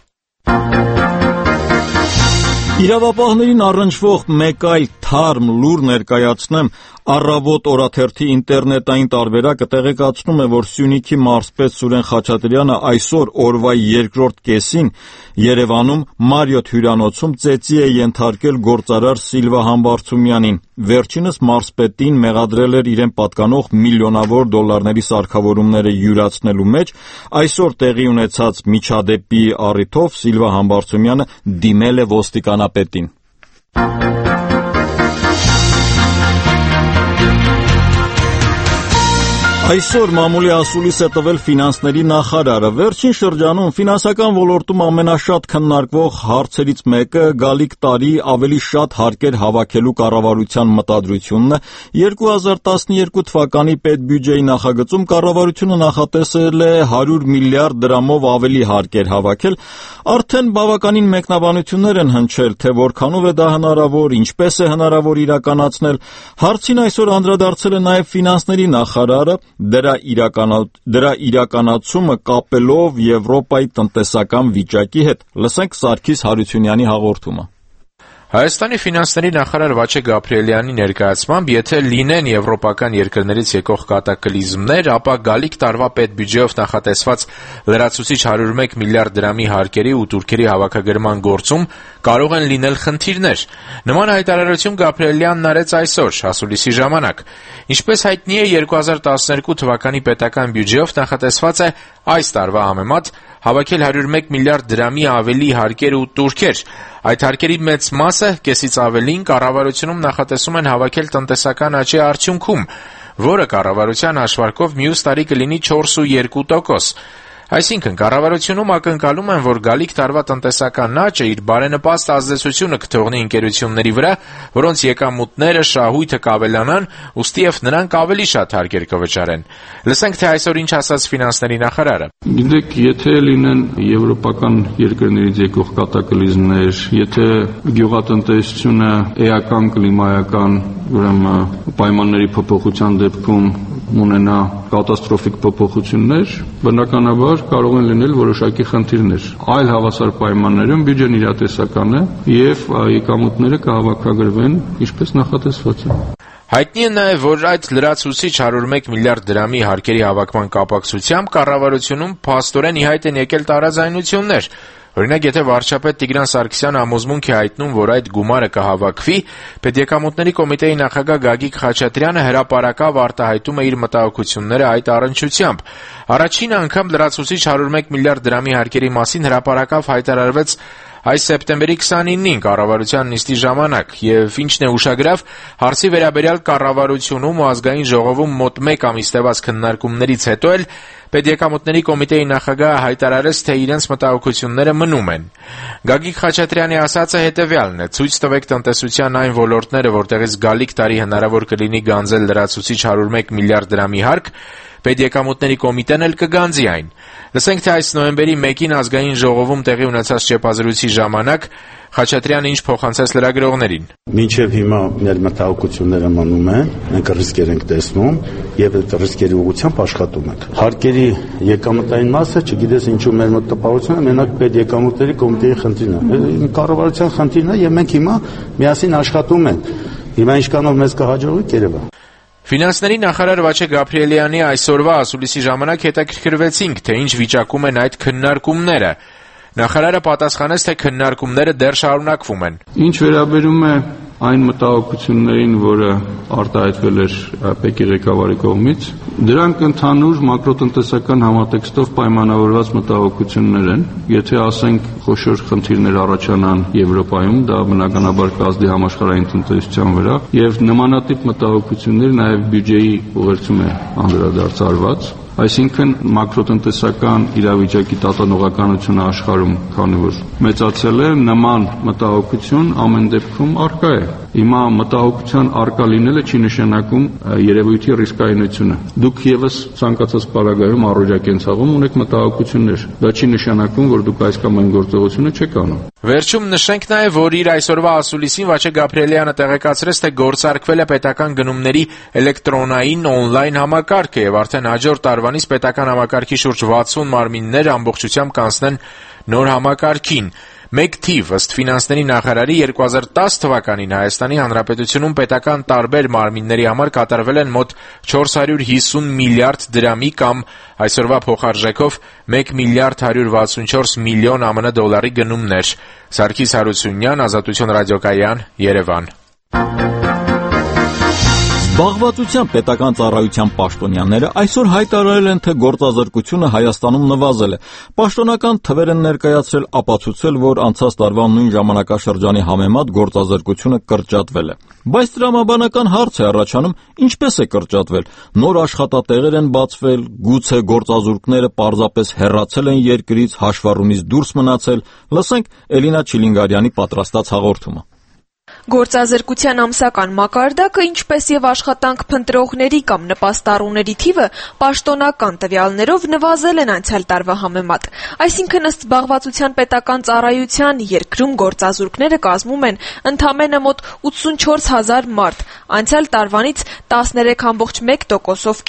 Իրավապահներին առնչվող մեկ այլ թարմ լուր ներկայացնեմ։ Առավոտ օրաթերթի ինտերնետային տարբերակը տեղեկացնում է, որ Սյունիքի մարզպետ Սուրեն Խաչատրյանը այսօր օրվա երկրորդ կեսին Երևանում Մարիոթ հյուրանոցում ծեծի է ենթարկել գործարար Սիլվա Համբարձումյանին։ Վերջինս մարզպետին մեղադրել էր իրեն պատկանող միլիոնավոր դոլարների սարքավորումները յուրացնելու մեջ։ Այսօր տեղի ունեցած միջադեպի առիթով Սիլվա Համբարձումյանը դիմել է ոստիկանապետին։ Այսօր մամուլի ասուլիս է տվել ֆինանսների նախարարը։ Վերջին շրջանում ֆինանսական ոլորտում ամենաշատ քննարկվող հարցերից մեկը գալիք տարի ավելի շատ հարկեր հավաքելու կառավարության մտադրությունն է։ երկու հազար տասնյոթ թվականի պետբյուջեի նախագծում կառավարությունը նախատեսել է հարյուր միլիարդ դրամով ավելի հարկեր հավաքել։ Արդեն բավականին մեկնաբանություններ են հնչել, թե որքանով է դա հնարավոր, ինչպես է հնարավոր իրականացնել։ Հարցին այսօր անդրադարձել է նաև ֆինանսների նախարարը։ Դրա, իրականա, դրա իրականացումը կապելով Եվրոպայի տնտեսական վիճակի հետ։ Լսենք Սարգիս Հարությունյանի հաղորդումը։ Հայաստանի ֆինանսների նախարար Վաչե Գաբրիելյանի ներկայացմամբ, եթե լինեն եվրոպական երկրներից եկող կատակլիզմներ, ապա գալիք տարվա պետբյուջեով նախատեսված լրացուցիչ հարյուր մեկ միլիարդ դրամի հարկերի ու տուրքերի հավաքագրման գործում կարող են լինել խնդիրներ։ Նման հայտարարություն Գաբրիելյանն արեց այսօր հասուլիսի ժամանակ։ Ինչպես հայտնի է, երկու հազար տասներկու թվականի պետական բյուջեով նախատեսված է այս տարվա համեմատ հավաքել հարյուր մեկ միլիարդ դրամի ավելի հարկեր ու տուրքեր։ Այդ հարկերի մեծ մասը, կեսից ավելին, կառավարությունում նախատեսում են հավաքել տնտեսական աճի արդյունքում, որը կառավարության հաշվարկով մյուս տարի կլինի չորս ու երկու տոկոս։ Այսինքն, կառավարությունում ակնկալում են, որ գալիք տարվա տնտեսական աճը իր բարենպաստ ազդեցությունը կթողնի ընկերությունների վրա, որոնց եկամուտները, շահույթը կավելանան, ուստիև նրանք ավելի շատ հարկեր կվճարեն։ Լսենք, թե այսօր ինչ ասաց ֆինանսների նախարարը։ Գիտեք, եթե լինեն եվրոպական երկրներից եկող կատակլիզմներ, եթե գյուղատնտեսությունը էական կլիմայական, ուրեմն պայմանների փոփոխության դեպքում ունենա կատաստրոֆիկ փոփոխություններ, բնականաբար կարող են լինել որոշակի խնդիրներ։ Այլ հավասար պայմաններում բյուջեն իրատեսական է եւ եկամուտները կհավաքագրվեն ինչպես նախատեսված է։ Հայտնի է նաև, որ այդ լրացուցիչ հարյուր մեկ միլիարդ դրամի հարկերի հավաքման կապակցությամբ կառավարությունում փաստորեն ի հայտ են եկել տարաձայնություններ։ Օրինակ, եթե վարչապետ Տիգրան Սարգսյանը համոզմունք է հայտնում, որ այդ գումարը կհավաքվի, Պետեկամուտների կոմիտեի նախագահ Գագիկ Խաչատրյանը հրապարակավ արտահայտում է իր մտահոգությունները այդ առնչությամբ։ Առաջին անգամ լրացուցիչ հարյուր մեկ միլիարդ դրամի հարկերի մասին հրապարակավ հայտարարվեց այս սեպտեմբերի քսանինին կառավարության նիստի ժամանակ, եւ ինչն է ուշագրավ, հարցի վերաբերյալ կառավարությունում ու ազգային ժողովում մոտ մեկ ամիս տևած քննարկումներից հետո էլ Պետեկամուտների կոմիտեի նախագահը հայտարարեց, թե իրենց մտահոգությունները մնում են։ Գագիկ Խաչատրյանի ասածը հետևյալն է. ցույց տվեք տնտեսության այն ոլորտները, որտեղից գալիք տարի հնարավոր կլինի գանձել լրացուցիչ հարյուր մեկ միլիարդ դրամի հարկ, Պետեկամուտների կոմիտեն էլ կգանձի այն։ Լսենք, թե այս նոյեմբերի մեկին ազգային ժողովում տեղի ունեցած ճեպազրույցի ժամանակ Խաչատրյանը ինչ փոխանցեց լրագրողներին։ Մինչև հիմա մեր մտահոգությունները մնում են, մենք ռիսկեր ենք տեսնում եւ այդ ռիսկերի ուղղությամբ աշխատում ենք։ Հարկերի եկամտային մասը, չգիտես ինչու մեր մոտ տպավորությունը մենակ Պետեկամուտների կոմիտեի խնդիրն է։ Կառավարության խնդիրն է եւ մենք հիմա միասին աշխատում ենք։ Հիմա ինչքանով մեզ կհաջողի կերևա։ Ֆինանսների նախարար Վաչե Գաբրիելյանի այսօրվա ասուլիսի ժամանակ հետաքրքրվեցինք, թե ինչ վիճակում են այդ քննարկումները։ Նախարարը պատասխանեց, թե քննարկումները դեռ շարունակվում են։ Ինչ վերաբերում է այն մտահոգություններին, որը արտահայտվել էր ՊԵԿ-ի ղեկավարի կողմից, դրանք ընդհանուր մակրոտնտեսական համատեքստով պայմանավորված մտահոգություններ են։ Եթե ասենք խոշոր խնդիրներ առաջանան Եվրոպայում, դա բնականաբար կազդի համաշխարհային տնտեսության վրա, եւ նմանատիպ մտահոգություններ նաեւ բյուջեի ուղերձում է անդրադարձարված։ Այսինքն մակրոտնտեսական իրավիճակի տատանողականությունը աշխարհում, քանի որ մեծացել է, նման մտահոգություն ամեն դեպքում առկա է։ Հիմա մտահոգության առկա լինելը չի նշանակում երևույթի ռիսկայնությունը։ Դուք եւս ցանկացած պարագայում առօրյակենցաղում ունեք մտահոգություններ։ Դա չի նշանակում, որ դուք այս կամ այն գործողությունը չեք անում։ Վերջում նշենք նաև, որ իր այսօրվա ասուլիսին Վաչե Գաբրիելյանը տեղեկացրեց, թե գործարկվել է պետական գնումների էլեկտրոնային on-line համակարգը եւ արդեն հաջորդ տարվանից պետական համակարգի շուրջ վաթսուն մարմիններ ամբողջությամբ կանցնեն նոր համակարգին։ Մեկ թիվ ըստ ֆինանսների նախարարի երկու հազար տասը թվականին Հայաստանի Հանրապետությունում պետական տարբեր մարմինների համար կատարվել են մոտ չորս հարյուր հիսուն միլիարդ դրամի կամ այսօրվա փոխարժեքով մեկ միլիարդ հարյուր վաթսունչորս միլիոն ԱՄՆ դոլարի գնումներ։ Սարգիս Հարությունյան, Ազատություն ռադիոկայան, Երևան։ Զբաղվածության պետական ծառայության պաշտոնյաները այսօր հայտարարել են, թե գործազրկությունը Հայաստանում նվազել է։ Պաշտոնական թվեր են ներկայացրել, ապացուցել, որ անցած տարվա նույն ժամանակաշրջանի համեմատ գործազրկությունը կրճատվել է։ Բայց տրամաբանական հարց է առաջանում, ինչպես է կրճատվել։ Նոր աշխատատեղեր են բացվել, գուցե գործազուրկները պարզապես հեռացել են երկրից, հաշվառումից դուրս մնացել։ Լսենք Էլինա Չիլինգարյանի պատրաստած հաղորդումը։ Գործազրկության ամսական մակարդակը, ինչպես եւ աշխատանք փնտրողների կամ նպաստառուների թիվը պաշտոնական տվյալներով նվազել են անցյալ տարվա համեմատ։ Այսինքն ըստ զբաղվածության պետական ծառայության երկրում գործազուրկները կազմում են ընդամենը մոտ ութսունչորս հազար մարդ, անցյալ տարվանից տասներեք կόμμα մեկ տոկոսով քիչ։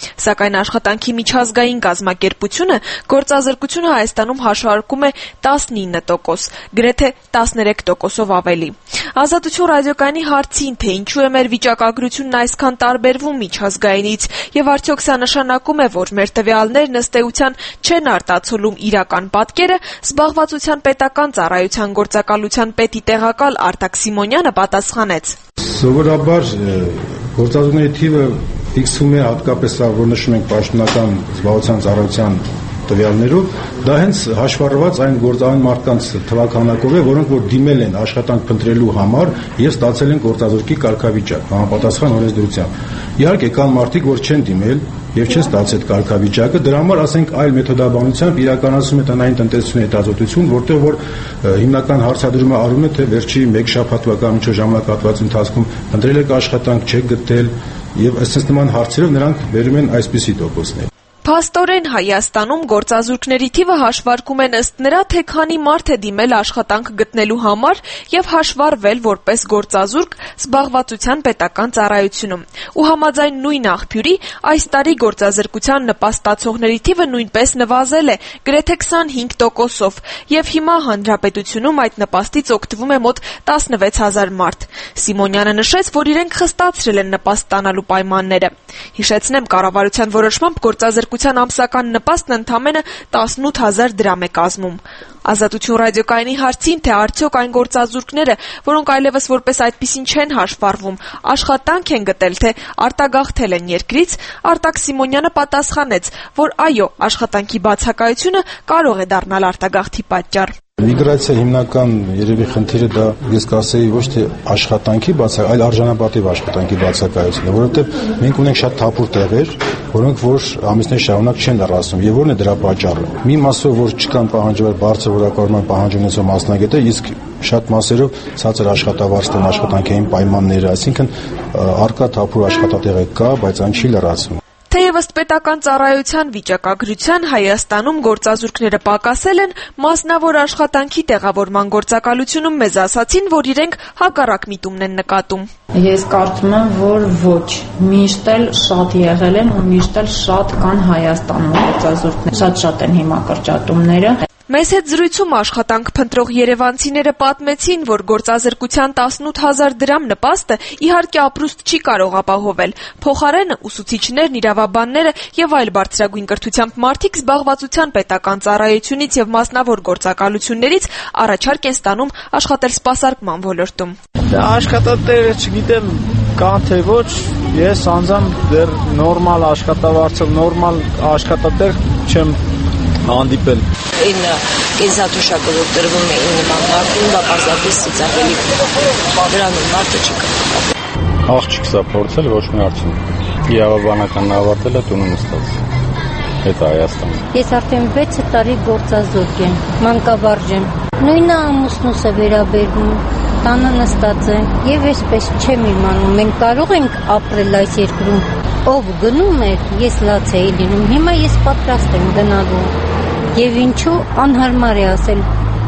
Սակայն աշխատանքի միջազգային կազմակերպությունը գործազրկությունը Հայաստանում հաշվարկում է տասնինը տոկոս, գրեթե տասներեք տոկոսով ավելի։ Ազատություն ռադիոկայանի հարցին, թե ինչու է մեր վիճակագրությունն այսքան տարբերվում միջազգայինից եւ արդյոք սա նշանակում է, որ մեր տվյալներն ըստ էության չեն արտացոլում իրական պատկերը, զբաղվածության պետական ծառայության գործակալության պետի տեղակալ Արտակ Սիմոնյանը պատասխանեց. Սովորաբար գործազուրկների թիվը ֆիքսվում է հատկապես սա, որ նշում ենք պաշտոնական զբաղվածության ծառայության տվյալներով, դա հենց հաշվառված այն գործային մարդկանց թվականակով է, որոնք որ դիմել են աշխատանք փնտրելու համար եւ ստացել են գործազուրկի կարգավիճակ համապատասխան օրենսդրությամբ։ Իհարկե կան մարդիկ, որ չեն դիմել եւ չեն ստացել այդ կարգավիճակը, դրա համար ասենք այլ մեթոդաբանությամբ իրականացում է տնային տնտեսություն հետազոտություն, որտեղ որ հիմնական հարցադրումը արվում է, թե վերջի մեկ շաբաթվա կամ ինչ ժամանակահատվածի ընթացքում ընտրել եք աշխատանք, չեք գտել եւ ըստ նման հարցերով նրանք բերում են այսպիսի տոկոսներ։ Փաստորեն Հայաստանում գործազուրկների թիվը հաշվարկում են ըստ նրա, թե քանի մարդ է դիմել աշխատանք գտնելու համար եւ հաշվարվել որպես գործազուրկ զբաղվածության պետական ծառայությունում։ Ու համաձայն նույն աղբյուրի, այս տարի գործազրկության նպաստացողների թիվը նույնպես նվազել է գրեթե քսանհինգ տոկոսով եւ հիմա հանրապետությունում այդ նպաստից օգտվում է մոտ տասնվեց հազար մարդ։ Սիմոնյանը նշեց, որ իրենք խստացրել են նպաստ ստանալու պայմանները։ Հիշեցնեմ, կառավարության որոշմամբ գործազրկության ամսական նպաստն ընդամենը տասնութ հազար դրամ է կազմում։ Ազատություն ռադիոկայանի հարցին, թե արդյոք այն գործազուրկները, որոնք այլևս որպես այդպիսին չեն հաշվառվում, աշխատանք են գտել, թե արտագաղթել են երկրից, Արտակ Սիմոնյանը պատասխանեց, որ այո, աշխատանքի բացակայությունը կարող է դառնալ արտագաղթի պատճառ։ Միգրացիա հիմնական երևի խնդիրը դա ես կասեի ոչ թե աշխատանքի բացակայություն, այլ արժանապատիվ աշխատանքի բացակայությունն է, որովհետև մենք ունենք շատ թափուր տեղեր, որոնք որ ամիսներ շարունակ չեն լրացնում, եւ որն է դրա պատճառը։ Մի մասով որ չկան պահանջված բարձր որակավորման պահանջ ունեցող մասնագետը, իսկ շատ մասերով ցածր աշխատավարձն աշխատանքային պայմանները, այսինքն արկա թափուր աշխատատեղը կա, բայց այն չի լրացվում։ Թեև ըստ պետական ծառայության վիճակագրության Հայաստանում գործազուրկները պակասել են, մասնավոր աշխատանքի տեղավորման գործակալությունում մեզ ասացին, որ իրենք հակառակ միտումն են նկատում։ Ես կարծում եմ, որ ոչ, միշտ էլ շատ եղել են ու միշտ էլ շատ կան Հայաստանում գործազուրկներ, շատ-շատ են հիմա կրճատումները։ Մեզ հետ զրույցում աշխատանք փնտրող երևանցիները պատմեցին, որ գործազրկության տասնութ հազար դրամ նպաստը իհարկե ապրուստ չի կարող ապահովել։ Փոխարենը ուսուցիչներն, իրավաբանները եւ այլ բարձրագույն կրթությամբ մարդիկ զբաղվածության պետական ծառայությունից եւ մասնավոր գործակալություններից առաջարկ են ստանում աշխատել սպասարկման ոլորտում։ Աշխատատեղը չգիտեմ կան թե ոչ, ես անձամբ դեռ նորմալ աշխատավարձով, նորմալ աշխատատեղ չեմ հանդիպել։ Այն կենսաթոշակը, որ տրվում է նման մարդուն, դա պարզապես ծիծաղելի դրանում մարդը չկա։ Աղջիկ սա փորձել ոչ մի արդյունք։ Իրավաբանական ավարտել է տունը նստած։ Հետ Հայաստանում։ Ես արդեն վեց տարի գործազուրկ եմ, մանկավարժ եմ։ Նույնը ամուսնուս է վերաբերվում, տանը նստած է եւ այսպես չեմ իմանում, մենք կարող ենք ապրել այս երկրում։ Ով գնում էր, ես լաց էի լինում, հիմա ես պատրաստ եմ գնալու։ Եվ ինչու անհարմար է ասել,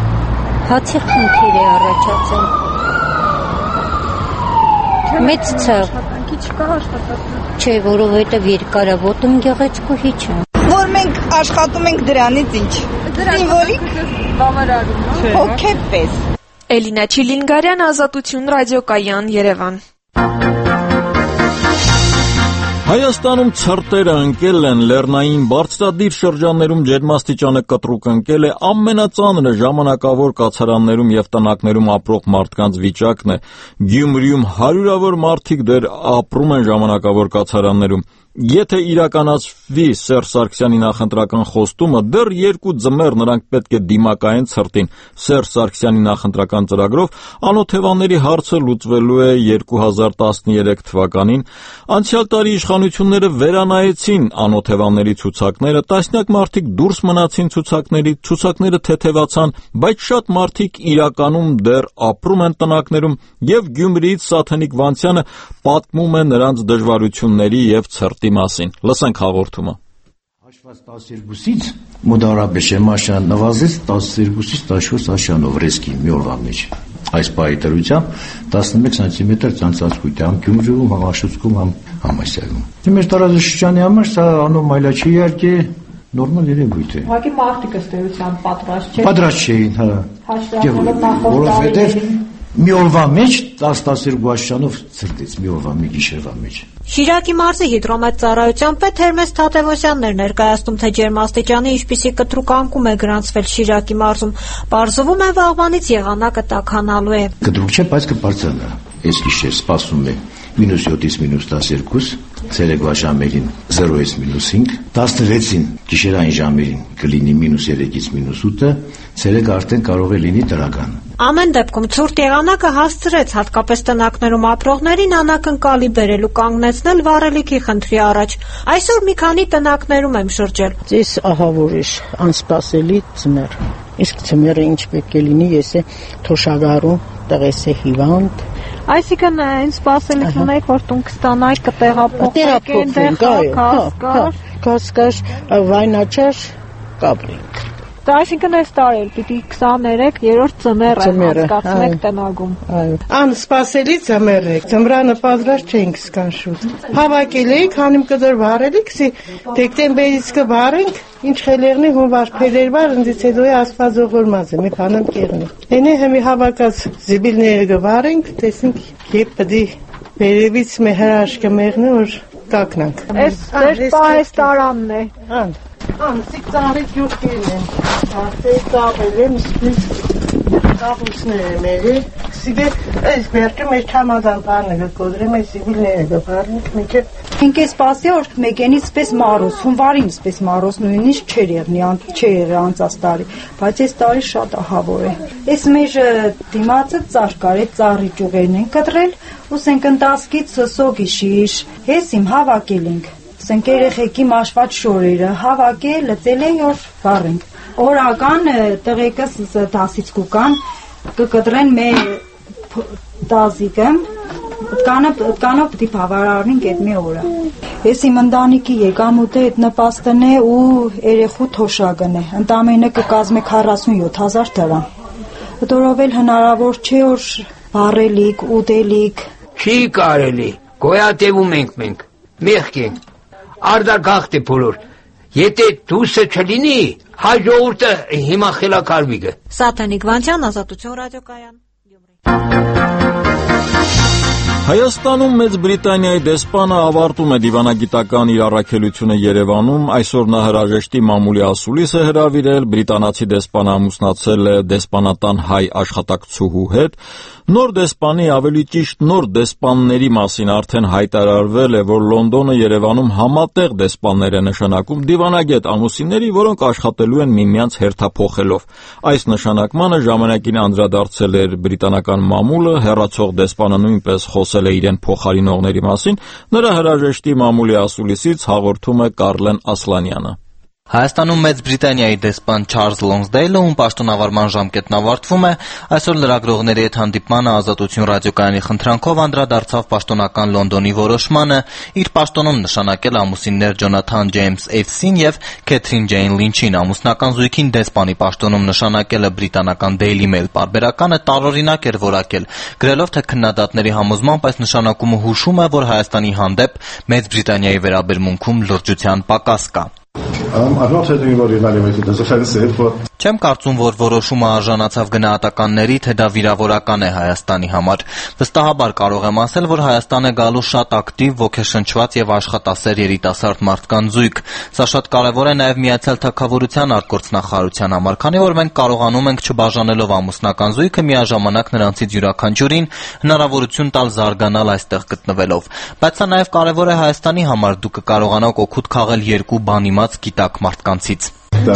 հացի խնդիր է առաջացել։ Մեծ ցավ։ Չէ, որովհետև երկարավոտում գեղեցկուհի չեմ։ Որ մենք աշխատում ենք դրանից ինչ։ Սիմվոլիկ բավարարում, հոգեպես։ Էլինա Չիլինգարյան, Ազատություն ռադիոկայան, Երևան։ Հայաստանում ցրտերը ընկել են, լեռնային բարձրադիր շրջաններում ջերմաստիճանը կտրուկ ընկել է, ամենածանրը ժամանակավոր կացարաններում եւ տնակներում ապրող մարդկանց վիճակն է։ Գյումրիում հարյուրավոր մարդիկ դեռ ապրում են ժամանակավոր կացարաններում։ Եթե իրականացվի Սերժ Սարգսյանի նախընտրական խոստումը, դեռ երկու ձմեռ նրանք պետք է դիմակայեն ցրտին։ Սերժ Սարգսյանի նախընտրական ծրագրով անօթևանների հարցը լուծվելու է երկու հազար տասներեք թվականին։ Անցյալ տարի իշխանությունները վերանայեցին անօթևանների ցուցակները, տասնյակ մարդիկ դուրս մնացին ցուցակներից, ցուցակները թեթևացան, բայց շատ մարդիկ իրականում դեռ ապրում են տնակներում, եւ Գյումրիից Սաթենիկ Վանցյանը պատմում է նրանց դժվարությունների եւ ցրտի մասին։ Լսենք հաղորդումը։ Հաշված տասներկուսից մոտավորապես եմ աշան նվազեց տասներկուսից տասնչորս աշանով ռեսկի մի օրվա մեջ։ այս պահի դրությամբ տասնմեկ սանտիմետր ցանցածկույթ է համ Գյումրիում, համ Աշոտսկում, համ Համասյանում։ Մեր տարածաշրջանի համար սա անորմալ չի, իհարկե նորմալ երևույթ է։ Ուղղակի մարդիկ ըստ էության պատրաստ չէին։ Պատրաստ չէին, հա։ Հաշվառելով նախորդ որովհետև մի օրվա մեջ տասը տասներկու աշճանով ցրտեց, մի օրվա մի գիշերվա մեջ։ Շիրակի մարզի հիդրոմետ ծառայության պետ Հերմես Թադևոսյանն էր ներկայացնում, թե ջերմաստիճանի ինչպիսի կտրուկ է գրանցվել Շիրակի մարզում։ Պարզվում է վաղվանից եղանակը տաքանալու է։ Կտրուկ չէ, բայց կբարձրանա։ Այս գիշեր սպասում է մինուս յոթից մինուս տասներկու, ցերեկվա ժամերին զերոից մինուս հինգ, տասնվեցին գիշերային ժամերին կլինի մինուս երեքից մինուս ութ, ցերեկը արդեն կարող է լինի դրական։ Ամեն դեպքում ցուրտ եղանակը հասցրեց հատկապես տնակներում ապրողներին անակնկալի բերելու կանգնեցնել վառելիքի խնդրի առաջ։ Այսօր մի քանի տնակներում եմ շրջել։ Ձեզ ահավոր է անսպասելի ձմեռ։ Իսկ ձմեռը ինչ պետք է լինի, ես է թոշակառու, տղես է հիվանդ։ Այսինքն այն սպասելիք ունեք, որ տուն կստանայք, կտեղափոխվեք, այնտեղ կասկար, կասկար, վայնաճար, կապրինք։ Դա այսինքն այս տարի պիտի քսաներեք երրորդ ձմեռը անցկացնեք տնագում։ Անսպասելի ձմեռ է, ձմռանը պատրաստ չենք սկանշուտ։ Հավաքել էինք, հանում կդր վառելիք, դեկտեմբերից կվառենք, ինչ խելեղնի հունվար փերերվար, ընդից հետո է ասպազողորմած է, մի բանամ կեղնի։ Ենե հեմի հավաքած զիբիլները կվառենք, տեսնենք, եբ պդի վերևից մեր հրաշկը մեղնը, որ կակնանք։ Այս ձեր պահեստարանն է։ Ան, ան, սիկ ծաղրի գյուղքերն են, արդեն ծաղել եմ, ծաղուսները մեր է, սիգե, այս բերկը մեր չամազան պարնը գկոդրեմ, այս իվիլները գպարնք, մեկը։ Ինք է սպասի, որ մեկենից սպես մարոս, հունվարին սպես մարոս նույնիսկ չէր եղնի, չէր եղի անցած տարի, բայց այս տարի շատ ահավոր է։ Այս մեր դիմացը ծառ կար, այդ ծառի ճյուղերն են կտրել, ու սենք ընտասկից սոգի շիշ, հես իմ հավաքել ենք, սենք երեխեքի մաշված շորերը, հավաքել, լծել է, որ վառենք։ Օրական տղեկս դասից կուկան, կկտրեն մեր տազիկը, Կանո պտի բավարարվենք այդ մի օրը։ Ես իմ ընտանիքի եկամուտը այդ նպաստն է ու երեխու թոշակն է, ընդամենը կկազմե քառասունյոթ հազար դրամ։ Որով էլ հնարավոր չէ, որ վառելիք, ուտելիք։ Չի կարելի, գոյատևում ենք մենք, մեղք ենք, արդագաղթ է բոլոր։ Եթե դուսը չլինի, հայ ժողովուրդը հիմա խելակարվի գը։ Սաթենիկ Վանչյան, Ազատություն ռադիոկայան։ Հայաստանում Մեծ Բրիտանիայի դեսպանը ավարտում է դիվանագիտական իր առաքելությունը Երևանում, այսօր նա հրաժեշտի մամուլի ասուլիս է հրավիրել, բրիտանացի դեսպանը ամուսնացել է դեսպանատան հայ աշխատակցուհու հետ, նոր դեսպանի, ավելի ճիշտ նոր դեսպանների մասին արդեն հայտարարվել է, որ Լոնդոնը Երևանում համատեղ դեսպաններ է նշանակում դիվանագետ ամուսինների, որոնք աշխատելու են միմյանց հերթափոխելով։ Այս նշանակմանը ժամանակին անդրադարձել էր բրիտանական մամուլը, հեռացող դեսպանը նույնպես խոսել է իրեն փոխարինողների մասին, նրա հրաժեշտի մամուլի ասուլիսից հաղորդում է Կարլեն Ասլանյանը։ Հայաստանում Մեծ Բրիտանիայի դեսպան Չարլզ Լոնսդեյլը, ում պաշտոնավարման ժամկետն ավարտվում է, այսօր լրագրողների հետ հանդիպմանը Ազատություն ռադիոկայանի խնդրանքով անդրադարձավ պաշտոնական Լոնդոնի որոշմանը իր պաշտոնում նշանակել ամուսիններ Ջոնաթան Ջեյմս Էվսին եւ Քեթրին Ջեյն Լինչին։ Ամուսնական զույգին դեսպանի պաշտոնում նշանակելը բրիտանական Daily Mail պարբերականը տարօրինակ էր որակել, գրելով, թե քննադատների համոզմամբ այս նշանակումը հուշում է, որ Հայաստանի հանդեպ Մեծ Բրիտանիայի վերաբերմունքում լրջության պակաս կա։ Um, I've not heard anybody evaluate it as offensive, but... Չեմ կարծում, որ որոշումը արժանացավ գնահատականների, թե դա վիրավորական է Հայաստանի համար։ Վստահաբար կարող եմ ասել, որ Հայաստան է գալու շատ ակտիվ, ոգեշնչված եւ աշխատասեր երիտասարդ մարդկանց զույգ։ Սա շատ կարեւոր է նաեւ Միացյալ Թագավորության արտգործնախարարության համար, քանի որ մենք կարողանում ենք չբաժանելով ամուսնական զույգը միաժամանակ նրանցից յուրաքանչյուրին հնարավորություն տալ զարգանալ այստեղ գտնվելով։ Բայց սա նաեւ կարեւոր է Հայաստանի համար, դուք կկարողանաք օգուտ քաղել երկու բանիմաց գիտակ մարդկանցից։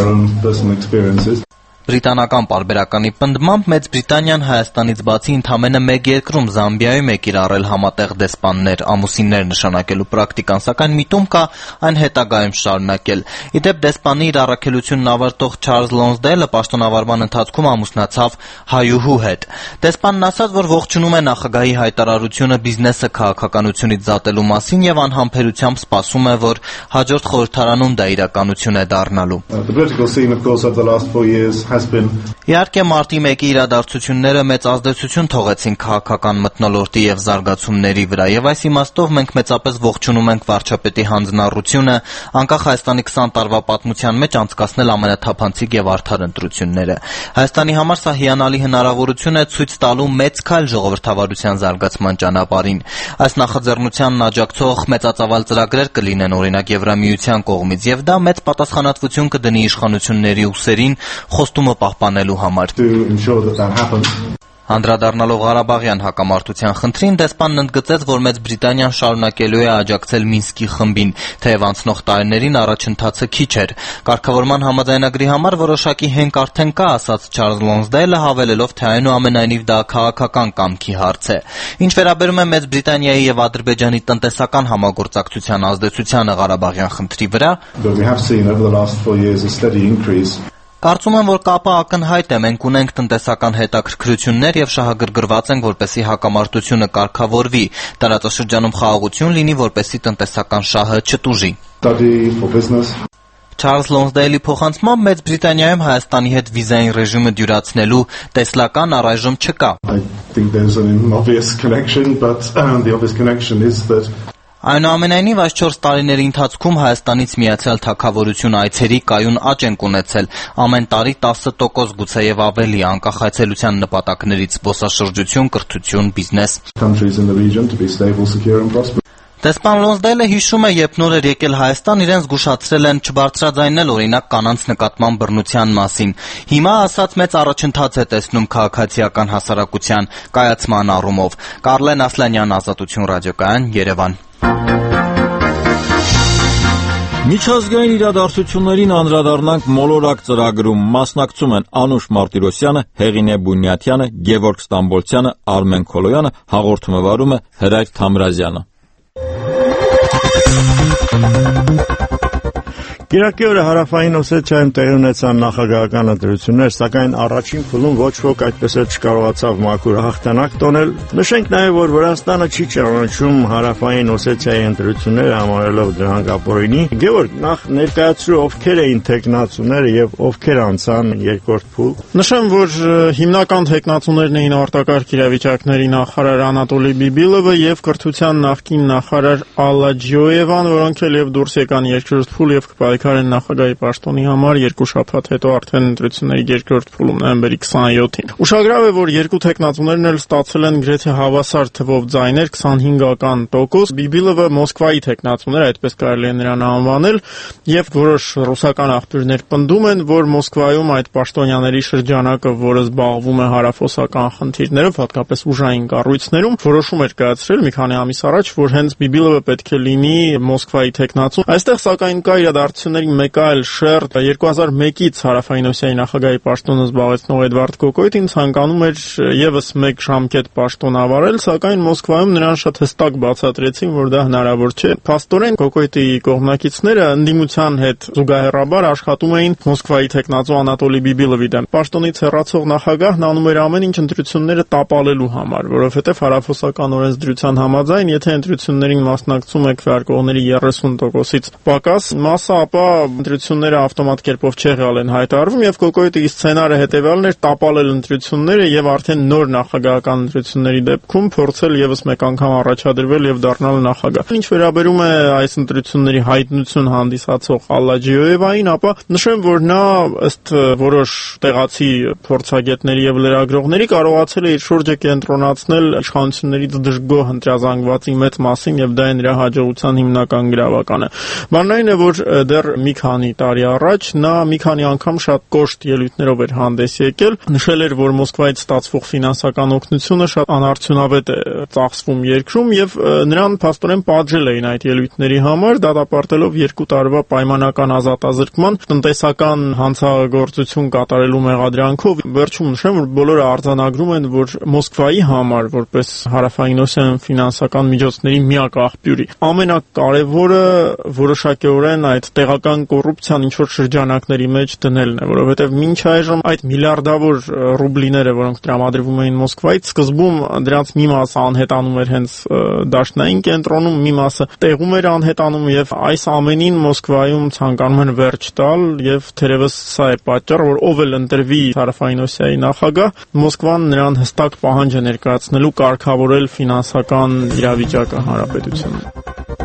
Բրիտանական պարբերականի պնդմամբ Մեծ Բրիտանիան Հայաստանից բացի ընդամենը մեկ երկրում Զամբիայում է կիրառել համատեղ դեսպաններ, ամուսիններ նշանակելու պրակտիկան, սակայն միտում կա այն հետագայում շարունակել։ Իդեպ դեսպանի իր առաքելությունն ավարտող Չարլզ Լոնսդեյլը պաշտոնավարման ընթացքում ամուսնացավ հայուհու հետ։ Դեսպանն ասաց, որ ողջունում է նախագահի հայտարարությունը բիզնեսը քաղաքականությունից զատելու մասին եւ անհամբերությամբ սպասում է, որ հաջորդ խորհրդարանում դա իրականություն է դառնալու։ Իհարկե մարտի մեկի իրադարձությունները մեծ ազդեցություն թողեցին քաղաքական մթնոլորտի եւ զարգացումների վրա, եւ այս իմաստով մենք մեծապես ողջունում ենք վարչապետի հանձնառությունը անկախ Հայաստանի քսան տարվա պատմության մեջ անցկացնել ամենաթափանցիկ եւ արդար ընտրությունները։ Հայաստանի համար սա հիանալի հնարավորություն է ցույց տալու մեծ քայլ ժողովրդավարության զարգացման ճանապարհին։ Այս նախաձեռնությանն աջակցող մեծածավալ ծրագրեր կլինեն օրինակ Եվրամիության կողմից, եւ դա մեծ պատասխանատվություն կդնի իշխանությունների ուսերին խոստումը պահպանելու համար։ Անդրադառնալով Ղարաբաղյան հակամարտության խնդրին, դեսպանն ընդգծեց, որ Մեծ Բրիտանիան շարունակելու է աջակցել Մինսկի խմբին, թեև անցնող տարիներին առաջընթացը քիչ էր։ Կարգավորման համաձայնագրի համար որոշակի հենք արդեն կա, ասաց Չարլզ Լոնսդեյլը, հավելելով, թե այնուամենայնիվ դա քաղաքական կամքի հարց է։ Ինչ վերաբերում է Մեծ Բրիտանիայի եւ Ադրբեջանի տնտեսական համագործակցության ազդեցությանը Ղարաբաղյան խնդրի վրա, կարծում եմ, որ կապը ակնհայտ է, մենք ունենք տնտեսական հետաքրքրություններ եւ շահագրգռված ենք, որպեսզի հակամարտությունը կարգավորվի, տարածաշրջանում խաղաղություն լինի, որպեսզի տնտեսական շահը չտուժի։ Չարլզ Լոնսդեյլի փոխանցմամբ Մեծ Բրիտանիայում Հայաստանի հետ վիզային ռեժիմը դյուրացնելու տեսլական առայժմ չկա։ Այնուամենայնիվ այս չորս տարիների ընթացքում Հայաստանից Միացյալ Թագավորություն այցերի կայուն աճ ենք ունեցել, ամեն տարի տասը տոկոս գուցեև ավելի, անկախ այցելության նպատակներից՝ զբոսաշրջություն, կրթություն, բիզնես։ Դեսպան Լոնսդեյլը հիշում է, երբ նոր էր եկել Հայաստան, իրեն զգուշացրել են չբարձրաձայնել օրինակ կանանց նկատմամբ բռնության մասին։ Հիմա ասած մեծ առաջընթաց է տեսնում քաղաքացիական հասարակության կայացման առումով։ Կարլեն Ասլանյան, Ազատություն ռադիոկայան, Երևան։ Միջազգային իրադարձություններին անդրադառնանք մոլորակ ծրագրում մասնակցում են Անուշ Մարտիրոսյանը, Հեղինե Բունյաթյանը, Գևորգ Ստամբոլցյանը, Արմեն Քոլոյանը, հաղորդումը վարում է Հրայր Թամրազյանը։ Կիրակի օրը Հարավային Օսեթիայում տեղի ունեցան նախագահական ընտրություններ, սակայն առաջին փուլում ոչ ոք այդպես էլ չկարողացավ մաքուր հաղթանակ տոնել։ Նշենք նաև, որ Վրաստանը չի ճանաչում Հարավային Օսեթիայի ընտրությունները, համարելով դրանք ապօրինի։ Գևորգ, նախ ներկայացրու ովքեր էին թեկնածուները եւ ովքեր անցան երկրորդ փուլ։ Նշեմ, որ հիմնական թեկնածուներն էին արտակարգ իրավիճակների նախարար Անատոլի Բիբիլովը եւ կրթության նախկին նախարար Ալլա Ջոևան, որոնք էլ եւ դուրս եկան երկրորդ փուլ եւ կպայքարեն նախագահի պաշտոնի համար երկու շաբաթ հետո արդեն ընտրությունների երկրորդ փուլում նոյեմբերի քսաներկուսին։ Ուշագրավ է, որ երկու թեկնածուներն էլ ստացել են գրեթե հավասար թվով ձայներ, քսանհինգական տոկոս։ Բիբիլովը Մոսկվայի թեկնածուներ, այդպես կարելի է նրան անվանել, եւ որոշ ռուսական աղբյուրներ պնդում են, որ Մոսկվայում այդ պաշտոնյաների շրջանակը, որը զբաղվում է հարավոսական խնդիրներով, հատկապես ուժային կառույցներում, որոշում էր կայացրել մի քանի ամիս առաջ, որ հենց Բիբիլովը պետք է լինի Մոսկվայի թեկնածու։ Այստեղ սակայն կա իրադարձությունների մեկ այլ շերտ։ երկու հազար մեկից Հարավային Օսիայի նախագահի պաշտոնը զբաղեցնող Էդվարդ Կոկոյտին ցանկանում էր եւս մեկ ժամկետ պաշտոն ավարել, սակայն Մոսկվայում նրան շատ հստակ բացատրեցին, որ դա հնարավոր չէ։ Փաստորեն Կոկոյտի կողմնակիցները ընդդիմության հետ զուգահեռաբար աշխատում էին Մոսկվայի թեկնածու Անատոլի Բիբիլովի դեմ։ Պաշտոնից հեռացող նախագահն անում էր ամեն ինչ ընտրությունները տապալելու համար, որովհետեւ հարավոսական օրենսդրության համաձայն, եթե ընտրություններին մասնակցում է քվեարկողների երեսուն տոկոսից պակաս մասը, ապա ընտրությունները ավտոմատ կերպով չեղյալ են հայտարարվում եւ Կոկոյտի սցենարը հետեւյալն էր՝ տապալել ընտրությունները եւ արդեն նոր նախագահական ընտրությունների դեպքում փորձել եւս մեկ անգամ առաջադրվել եւ դառնալ նախագահ։ Ինչ վերաբերում է այս ընտրությունների հայտնություն հանդիսացող Ալլա Ջոևային, ապա նշեմ, որ նա ըստ որոշ տեղացի փորձագետների եւ լրագրողների կարողացել է իր շուրջը կենտրոնացնել իշխանություններից դժգոհ ընտրազանգվածի մեծ մասին եւ դա է նրա հաջողության հիմնական գրավականը։ Բանն այն է, որ դեռ մի քանի տարի առաջ նա մի քանի անգամ շատ կոշտ ելույթներով էր հանդես եկել, նշել էր, որ Մոսկվայից ստացվող ֆինանսական օգնությունը շատ անարդյունավետ է ծախսվում երկրում եւ նրան փաստորեն պատժել էին այդ ելույթների համար, դատապարտելով երկու տարվա պայմանական ազատազրկման տնտեսական հանցագործություն կատարելու մեղադրանքով։ Վերջում նշեմ, որ բոլորը արձանագրում են, որ Մոսկվայի համար, որպես Հարավային Օսիայում ֆինանսական միջոցների միակ աղբյուրի ամենակարևորը որոշակիորեն այդ տեղական հիմնական կոռուպցիան ինչ որ շրջանակների մեջ դնելն է, որովհետև մինչ այժմ այդ միլիարդավոր ռուբլիները, որոնք տրամադրվում էին Մոսկվայից, սկզբում դրանց մի մասը անհետանում էր հենց դաշնային կենտրոնում, մի մասը տեղում էր անհետանում, եւ այս ամենին Մոսկվայում ցանկանում են վերջ տալ, եւ թերևս սա է պատճառը, որ ով էլ ընտրվի Հարավային Օսիայի նախագահ, Մոսկվան նրան հստակ պահանջ է ներկայացնելու կարգավորել ֆինանսական իրավիճակը հանրապետությունում։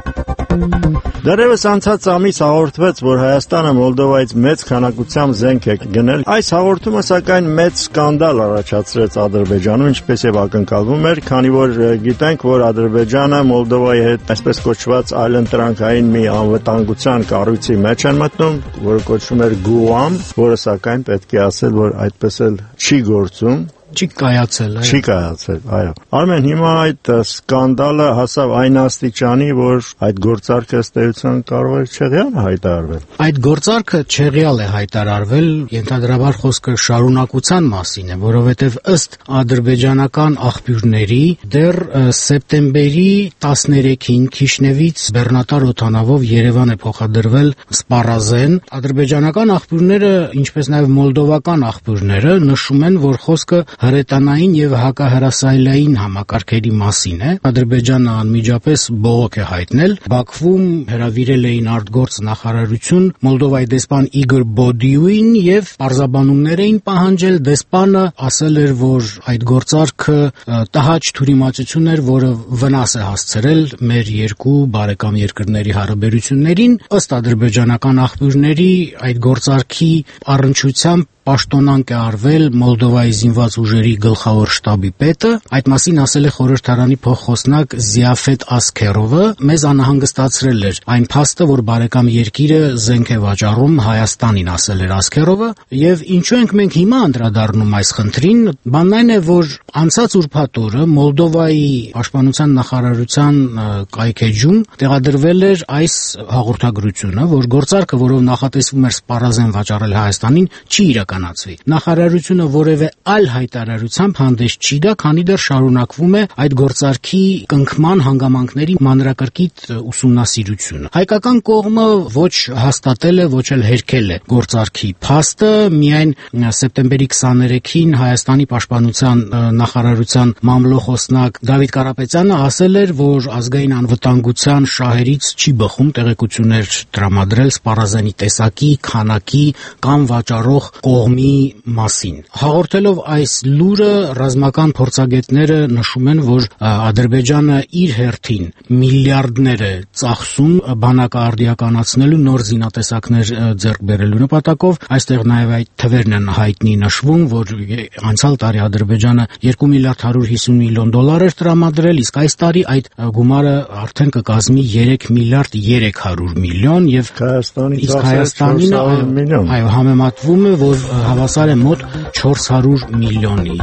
Դեռևս անցած ամիս հաղորդվեց, որ Հայաստանը Մոլդովայից մեծ քանակությամբ զենք է գնել։ Այս հաղորդումը սակայն մեծ սկանդալ առաջացրեց Ադրբեջանում, ինչպես եւ ակնկալվում էր, քանի որ գիտենք, որ Ադրբեջանը Մոլդովայի հետ այսպես կոչված այլընտրանքային մի անվտանգության կառույցի մեջ են մտնում, որը կոչվում էր Գուամ, որը սակայն պետք է ասել, որ այդպես էլ չի գործում։ Չի կայացել, այո։ Չի կայացել, այո։ Արմեն, հիմա այդ սկանդալը հասավ այն աստիճանի, որ այդ գործարքը ըստ էության կարող է չեղյալ հայտարարվել։ Այդ գործարքը չեղյալ է հայտարարվել, ենթադրաբար խոսքը շարունակության մասին է, որովհետև ըստ ադրբեջանական աղբյուրների դեռ սեպտեմբերի տասներեքին Քիշնևից բեռնատար օդանավով Երևան է փոխադրվել սպառազեն։ Ադրբեջանական աղբյուրները, ինչպես նաև մոլդովական աղբյուրները նշում են, որ խոսքը հրետանային եւ հակահրասայլային համակարգերի մասին է։ Ադրբեջանը անմիջապես բողոք է հայտնել։ Բաքվում հրավիրել էին արտգործ նախարարություն Մոլդովայի դեսպան Իգոր Բոդիուին եւ պարզաբանումներ էին պահանջել։ Դեսպանը ասել էր, որ այդ գործարքը տհաճ թյուրիմացություն էր, որը վնաս է հասցրել մեր երկու բարեկամ երկրների հարաբերություններին։ Ըստ ադրբեջանական աղբյուրների այդ գործարքի առնչությամբ պաշտոնանկ է արվել Մոլդովայի զինված ուժերի գլխավոր շտաբի պետը, այդ մասին ասել է խորհրդարանի փոխխոսնակ Զիաֆետ Ասքերովը, մեզ անհանգստացրել էր այն փաստը, որ բարեկամ երկիրը զենք է վաճառում Հայաստանին, ասել էր Ասքերովը, եւ ինչու ենք մենք հիմա անդրադառնում այս խնդրին, բանն այն է, որ անցած ուրբաթ օրը Մոլդովայի պաշտպանության նախարարության կայքեջում տեղադրվել էր այս հաղորդագրությունը, որ գործարքը, որով նախատեսվում էր սպառազեն վաճառել Հայաստանին, չի իրականացվի։ Նախարարությունը որևէ այլ հայտարարությամբ հանդես չի գա, քանի դեռ շարունակվում է այդ գործարքի կնքման հանգամանքների մանրակրկիտ ուսումնասիրությունը։ Հայկական կողմը ոչ հաստատել է, ոչ էլ հերքել է գործարքի փաստը, միայն սեպտեմբերի քսաներեքին Հայաստանի պաշտպանության նախարարության մամլոխոսնակ Դավիթ Կարապետյանը ասել էր, որ ազգային անվտանգության շահերից չի բխում տեղեկություններ տրամադրել սպառազենի տեսակի, քանակի կամ վաճառող կողմի մասին։ Հաղորդելով այս լուրը, ռազմական փորձագետները նշում են, որ Ադրբեջանը իր հերթին միլիարդներ է ծախսում բանակարդիականացնելու նոր զինատեսակներ ձեռք բերելու նպատակով։ Այստեղ նաև այդ թվերն են հայտնի նշվում, որ անցյալ տարի Ադրբեջանը երկու միլիարդ հարյուր հիսուն միլիոն դոլար էր տրամադրել, իսկ այս տարի այդ գումարը արդեն կկազմի երեք միլիարդ երեք հարյուր միլիոն եւ իսկ Հայաստանին այո համեմատվում է, որ հավասար է մոտ չորս հարյուր միլիոնի։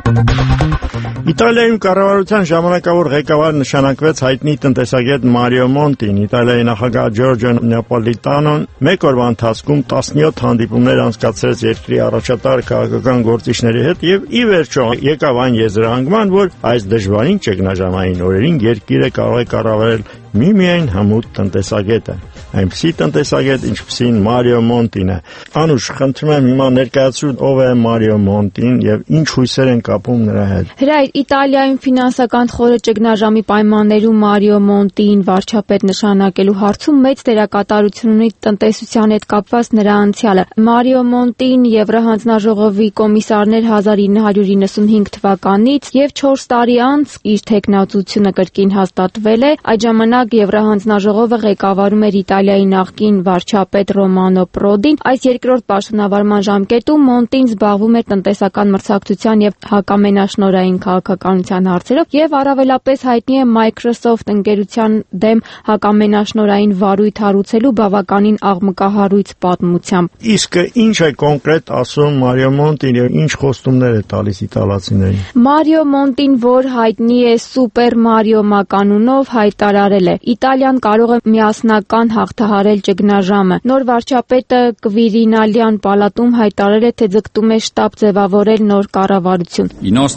Իտալիայում կառավարության ժամանակավոր ղեկավար նշանակվեց հայտնի տնտեսագետ Մարիո Մոնտին։ Իտալիայի նախագահ Ջորջո Նապոլիտանոն մեկ օրվա ընթացքում տասնյոթ հանդիպումներ անցկացրեց երկրի առաջատար քաղաքական գործիչների հետ եւ ի վերջո եկավ այն եզրահանգման, որ այս դժվարին ճգնաժամային օրերին երկիրը կարող է կառավարել միմիայն հմուտ տնտեսագետը, այնպիսի տնտեսագետ, ինչպիսին Մարիո Մոնտին է։ Անուշ, խնդրում եմ հիմա ներկայացրու ով է Մարիո Մոնտին եւ ինչ հույսեր են կապում նրա հետ։ Հրայր, Իտալիայում ֆինանսական խորը ճգնաժամի պայմաններում Մարիո Մոնտին վարչապետ նշանակելու հարցում մեծ դերակատարություն ունի տնտեսության հետ կապված նրա անցյալը։ Մարիո Մոնտին Եվրահանձնաժողովի կոմիսարներ հազար ինը հարյուր իննսունհինգ թվականից եւ չորս տարի անց իր թեկնածությունը կրկին հաստատվել է։ Այդ ժամանակ Եվրահանձնաժողովը ղեկավարում էր Իտալիայի նախկին վարչապետ Ռոմանո Պրոդին։ Այս երկրորդ պաշտոնավարման ժամկետում Մոնտին զբաղվում էր տնտեսական մրցակցության եւ հակամենաշնորհային քաղաքականության հարցերով եւ առավելապես հայտնի է Microsoft ընկերության դեմ հակամենաշնորհային վարույթ հարուցելու բավականին աղմկահարույց պատմությամբ։ Իսկ ինչ է կոնկրետ ասում Մարիո Մոնտին եւ ինչ խոստումներ է տալիս իտալացիներին։ Մարիո Մոնտին, որ հայտնի է Սուպեր Մարիո մականունով, հայտարարել է. Իտալիան կարող է միասնական հաղթ հաղթահարել ճգնաժամը։ Նոր վարչապետը Կվիրինալյան պալատում հայտարարել է, թե ձգտում է շտաբ ձևավորել նոր կառավարություն։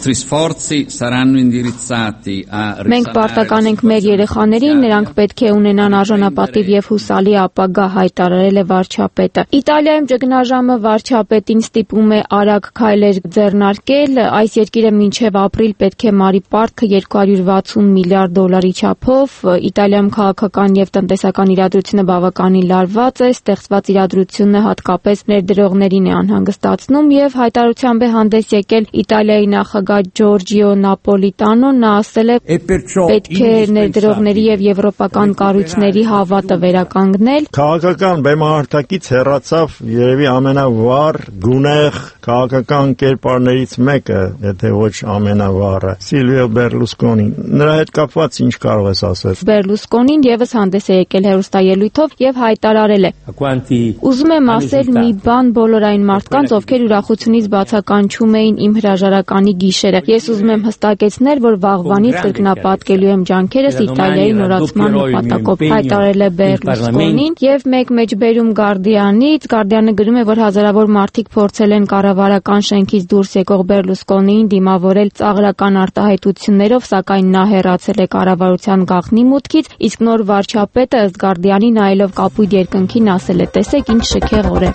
Մենք պարտական ենք մեր երեխաներին, նրանք պետք է ունենան արժանապատիվ եւ հուսալի ապագա, հայտարարել է վարչապետը։ Իտալիայում ճգնաժամը վարչապետին ստիպում է արագ քայլեր ձեռնարկել։ Այս երկիրը մինչև ապրիլ պետք է մարի պարտքը երկու հարյուր վաթսուն միլիարդ դոլարի չափով։ Իտալիայում քաղաքական եւ տնտեսական իրադրությունը բավականին լարված է, ստեղծված իրադրությունը հատկապես ներդրողներին է անհանգստացնում եւ հայտարարությամբ է հանդես եկել Իտալիայի նախագահ Ջորջիո Նապոլիտանոն։ Նա ասել է, պետք է ներդրողների եւ եվրոպական կառույցների հավատը վերականգնել։ Քաղաքական բեմահարթակից հեռացավ երևի ամենավառ, գունեղ քաղաքական կերպարներից մեկը, եթե ոչ ամենավառը, Սիլվիո Բերլուսկոնին։ Նրա հետ կապված ինչ կարող ես ասել։ Բերլուսկոնին եւս հանդես է եկել հեռուստաելույթով եւ հայտարարել է. Ուզում եմ ասել մի բան բոլոր այն մարդկանց, ովքեր ուրախությունից բացականչում էին իմ հրաժարականի գիշերը։ Ես ուզում եմ հստակեցնել, որ վաղվանից կրկնապատկելու եմ ջանքերս Իտալիայի նորացման նպատակով, հայտարարել է Բերլուսկոնին եւ մեկ մեջբերում Գարդիանից։ Գարդիանը գրում է, որ հազարավոր մարդիկ փորձել են կառավարական շենքից դուրս եկող Բերլուսկոնիին դիմավորել ծաղրական արտահայտություններով, սակայն նա հեռացել է կառավարության գաղտնի մուտքից, իսկ նոր վարչապետը ըստ Գարդիանի նայելով կապույտ երկնքին ասել է. տեսեք ինչ շքեղ օր է։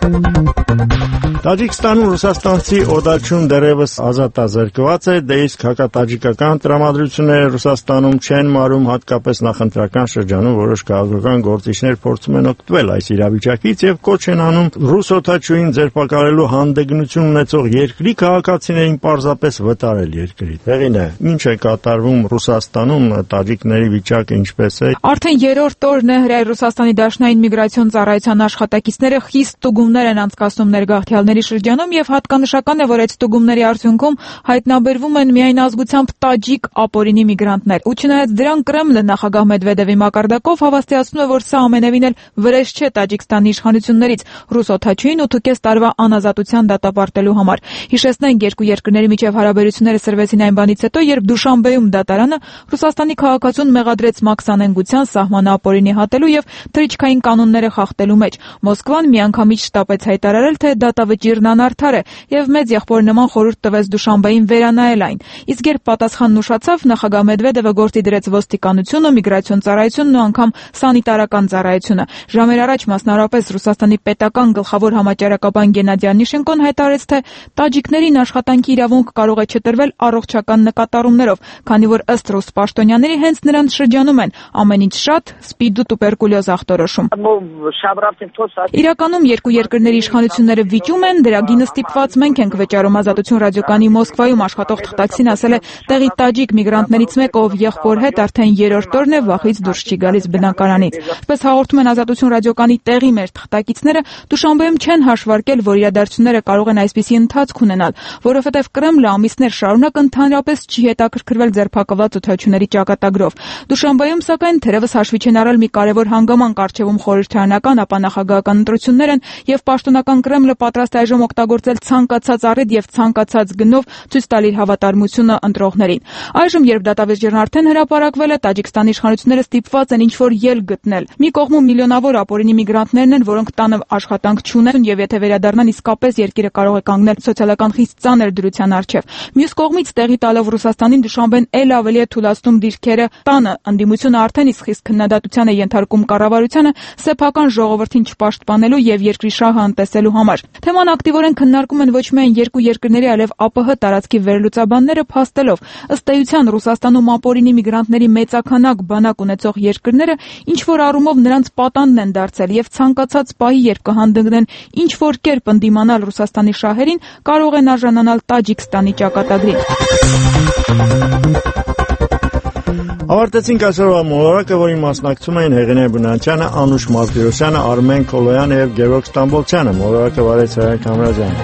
Տաջիկստանում ռուսաստանցի օդաչուն դեռևս ազատազրկված է, դե իսկ հակատաջիկական տրամադրությունները Ռուսաստանում չեն մարում, հատկապես նախընտրական շրջանում որոշ քաղաքական գործիչներ փորձում են օգտվել այս իրավիճակից եւ կոչ են անում ռուս օդաչուին ձերբակալելու հանդգնություն ունեցող երկրի քաղաքացիներին պարզապես վտարել երկրի։ Հեղինե, ինչ է կատարվում Ռուսաստանում, տաջիկների վիճակը ինչպես է։ Արդեն երրորդ օրն է Հրեա Ռուսաստանի Դաշնային միգրացիոն ծառայության աշխատակիցները խիստ ստուգումներ են անցկացնում ներգաղթյալների շրջանում եւ հատկանշական է, որ այդ ստուգումների արդյունքում հայտնաբերվում են միայն ազգությամբ տաջիկ ապօրինի միգրանտներ։ Ու չնայած դրան Կրեմլը նախագահ Մեդվեդևի մակարդակով հավաստիացնում է, որ սա ամենևին էլ վրեժ չէ Տաջիկստանի իշխանություններից ռուս օդաչուին ութ կես տարվա անազատության դատապարտելու համար։ Հիշեցնենք, երկու երկրների միջև հարաբերությունները սրվեցին այն բանից հետո, երբ Դուշանբեում դատարանը Ռուսաստանի քաղաքացուն մեղադրեց մաքսանենգության, սահմանապօրինի հատելու եւ թռիչքային կանոնները խախտելու մեջ։ Մոսկվան միանգամից շտապեց հայտարարել, թե դատավճիռն անարդար է եւ մեծ եղբոր նման խորհուրդ տվեց Դուշանբեին վերանայել այն։ Իսկ երբ պատասխանն ուշացավ, նախագահ Մեդվեդևը գործի դրեց ոստիկանությունը, միգրացիոն ծառայությունն ու անգամ սանիտարական ծառայությունը։ Ժամեր առաջ մասնավորապես Ռուսաստանի պետական գլխավոր համաճարակաբան Գենադի Անիշենկոն հայտարարեց, թե տաջիկներին աշխատանքի իրավունք կարող է չտրվել առողջական նկատառումներով, քանի որ ըստ ռուս պաշտոնյաների հենց նրանց շրջանում են ամեն ինչ շատ սպիդ ու տուբերկուլյոզ ախտորոշում։ Իրականում երկու երկրների իշխանությունները վիճում են, դրա գինը ստիպված մենք ենք վճարում։ Ազատություն ռադիոկայանի Մոսկվայում աշխատող թղթակցին ասել է տեղի տաջիկ միգրանտներից մեկը, ով եղբոր հետ արդեն երրորդ օրն է վախից դուրս չի գալիս բնակարանից։ Ինչպես հաղորդում են Ազատություն ռադիոկայանի տեղի մեր թղթակիցները, Դուշանբեում չեն հաշվարկել, որ իրադարձությունները կարող են այսպիսի ընթացք ունենալ, որովհետև Կրեմլը ամիսներ շարունակ ընդհանրապես չի հետաքրքրվել ձերբակալված օդաչուների ճակատագրով։ Դուշանբեում, սակայն, թերևս հաշվի չեն առել մի կարևոր հանգամանք առջևում խորհրդարանական, ապա նախագահական ընտրություններ են եւ պաշտոնական Կրեմլը պատրաստ է այժմ օգտագործել ցանկացած առիթ եւ ցանկացած գնով ցույց տալ իր հավատարմությունը ընտրողներին։ Այժմ, երբ դատավեճիրն արդեն հրապարակվել է, Տաջիկստանի իշխանությունները ստիպված են ինչ-որ ելք գտնել։ Մի կողմում միլիոնավոր ապօրինի միգրանտներն են, որոնք տանը աշխատանք չունեն եւ եթե վերադառնան, իսկապես երկիրը կարող է կանգնել սոցիալական խիստ ծանր դրության առջեւ։ Մյուս կողմից, տեղի տալով Ռուսաստանին, Դուշանբեն ել ավելի է թուլացնում դիրքերը տանը, ընդդիմությունը արդեն իսկ խիստ քննադատության է ենթարկում կառավարությանը սեփական ժողովրդին չպաշտպանելու եւ երկրի շահը անտեսելու համար։ Թեման ակտիվորեն քննարկում են ոչ միայն երկու երկրների, այլև ԱՊՀ տարածքի վերլուծաբանները, փաստելով ըստ էության Ռուսաստանում ապօրինի միգրանտների մեծաքանակ բանակ ունեցող երկրները ինչ որ առումով նրանց պատանն են դարձել եւ ցանկացած պահի, երբ կհանդգնեն ինչ որ կերպ ընդդիմանալ Ռուսաստանի շահերին, կարող են արժանանալ Տաջիկստանի ճակատագրին։ Ավարտեցինք այսօրվա մոլորակը, որին մասնակցում էին Հեղինե Բնանչյանը, Անուշ Մարտիրոսյանը, Արմեն Կոլոյանը եւ Գևորգ Ստամբոլցյանը։ Մոլորակը վարեց Հրանտ Համրազյանը։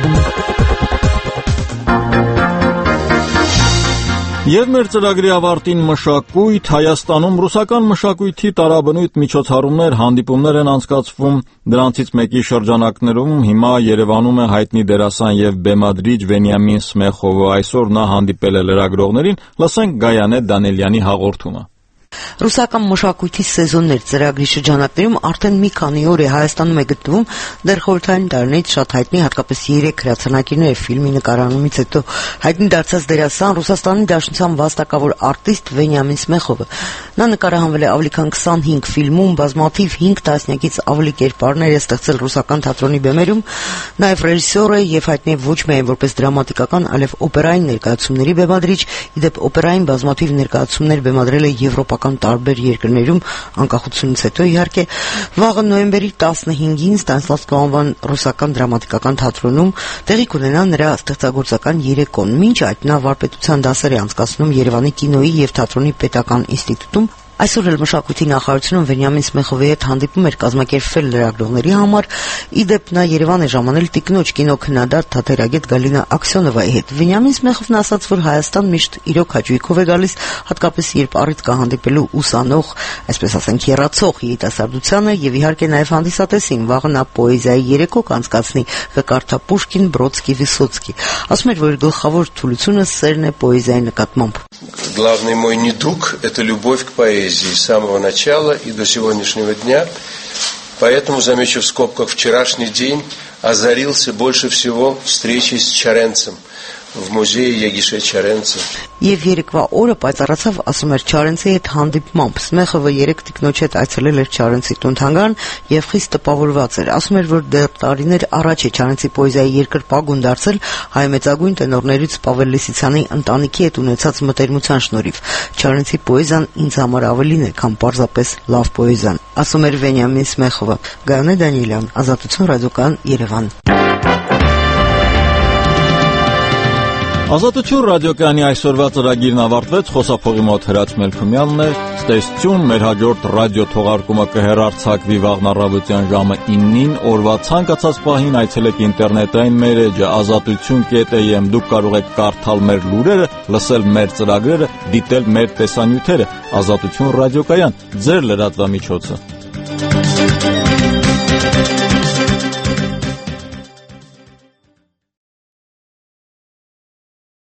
Եվ մեր ծրագրի ավարտին մշակույթ։ Հայաստանում ռուսական մշակույթի տարաբնույթ միջոցառումներ, հանդիպումներ են անցկացվում։ Դրանցից մեկի շրջանակներում հիմա Երևանում է հայտնի դերասան եւ բեմադրիչ Վենյամին Սմեխովը։ Այսօր նա հանդիպել է լրագրողներին։ Լսենք Գայանե Դանելյանի հաղորդումը։ Ռուսական մշակույթի սեզոններ ծրագրի շրջանակներում արդեն մի քանի օր է Հայաստանում է գտնվում դեռ խորհրդային տարիներից շատ հայտնի հատկապես երեք հրացանակիրներ ֆիլմի նկարահանումից հետո հայտնի դարձած դերասան Ռուսաստանի Դաշնության վաստակավոր արտիստ Վենյամին Սմեխովը։ Նա նկարահանվել է ավելի քան քսանհինգ ֆիլմում, բազմաթիվ հինգ տասնյակից ավելի կերպարներ է ստեղծել ռուսական թատրոնի բեմերում, նաև ռեժիսոր է եւ հայտնի ոչ միայն որպես դրամատիկական, այլև օպերային ներկայացումների բեմադրիչ, իդեպ օպերային բազմաթիվ ներկայացումներ բեմադրել է եվրոպական տարբեր երկրներում անկախությունից հետո իհարկե վաղը նոյեմբերի տասնհինգին Ստանիսլավսկի անվան ռուսական դրամատիկական թատրոնում տեղի կունենա նրա ստեղծագործական երեկոն։ Մինչ այդ նա վարպետության դասեր է անցկացնում Երևանի կինոյի եւ թատրոնի պետական ինստիտուտում։ Այսօր էլ մշակույթի նախարարությունում Վենյամին Սմեխովի հետ հանդիպում էր կազմակերպվել լրագրողների համար։ Իդեպ նա Երևան է ժամանել տիկնոջ կինոքննադատ թատերագետ Գալինա Աքսյոնովայի հետ։ Վենյամին Սմեխովն ասաց, որ Հայաստան միշտ իրոք հաճույքով է գալիս, հատկապես երբ առիթ կա հանդիպելու ուսանող, այսպես ասենք, եռացող երիտասարդությանը եւ իհարկե նաեւ հանդիսատեսին։ Վաղը նա պոեզիայի երեկո կանցկացնի, կկարդա Պուշկին, Բրոդսկի, Վիսոցկի։ Ասում էր, որ գլխավոր թուլությունը սերն է պոեզիայի նկատմամբ։ Главный мой недуг – это любовь к поэзии с самого начала и до сегодняшнего дня. Поэтому, замечу в скобках, вчерашний день озарился больше всего встречей с Чаренцем в музее Егише Чаренца. Եվ երեկվա օրը պայծառացավ, ասում էր, Չարենցի հետ հանդիպմամբ։ Սմեխովը երեք տիկնոջ հետ այցելել էր Չարենցի տուն-թանգարան եւ խիստ տպավորված էր։ Ասում էր, որ դեռ տարիներ առաջ է Չարենցի պոեզիայի երկրպագուն դարձել հայ մեծագույն տենորներից Պավել Լիսիցյանի ընտանիքի հետ ունեցած մտերմության շնորհիվ։ Չարենցի պոեզիան ինձ համար ավելին է, քան պարզապես լավ պոեզիան, ասում էր Վենյամին Սմեխովը։ Գայանե Դանիելյան, Ազատություն, ռադիոկայան, Երևան։ Ազատություն ռադիոկայանի այսօրվա ծրագիրն ավարտվեց, խոսափողի մոտ Հրաչ Մելքումյանն է, ստեսություն, մեր հաջորդ ռադիո թողարկումը կհեռարձակվի վաղն առավոտյան ժամը իննին, օրվա ցանկացած պահին այցելեք ինտերնետային մեր էջը ազատություն կետ է եմ, դուք կարող եք կարդալ մեր լուրերը, լսել մեր ծրագրերը, դիտել մեր տեսանյութերը, Ազատություն ռադիոկայան, ձեր լրատվամիջոցը։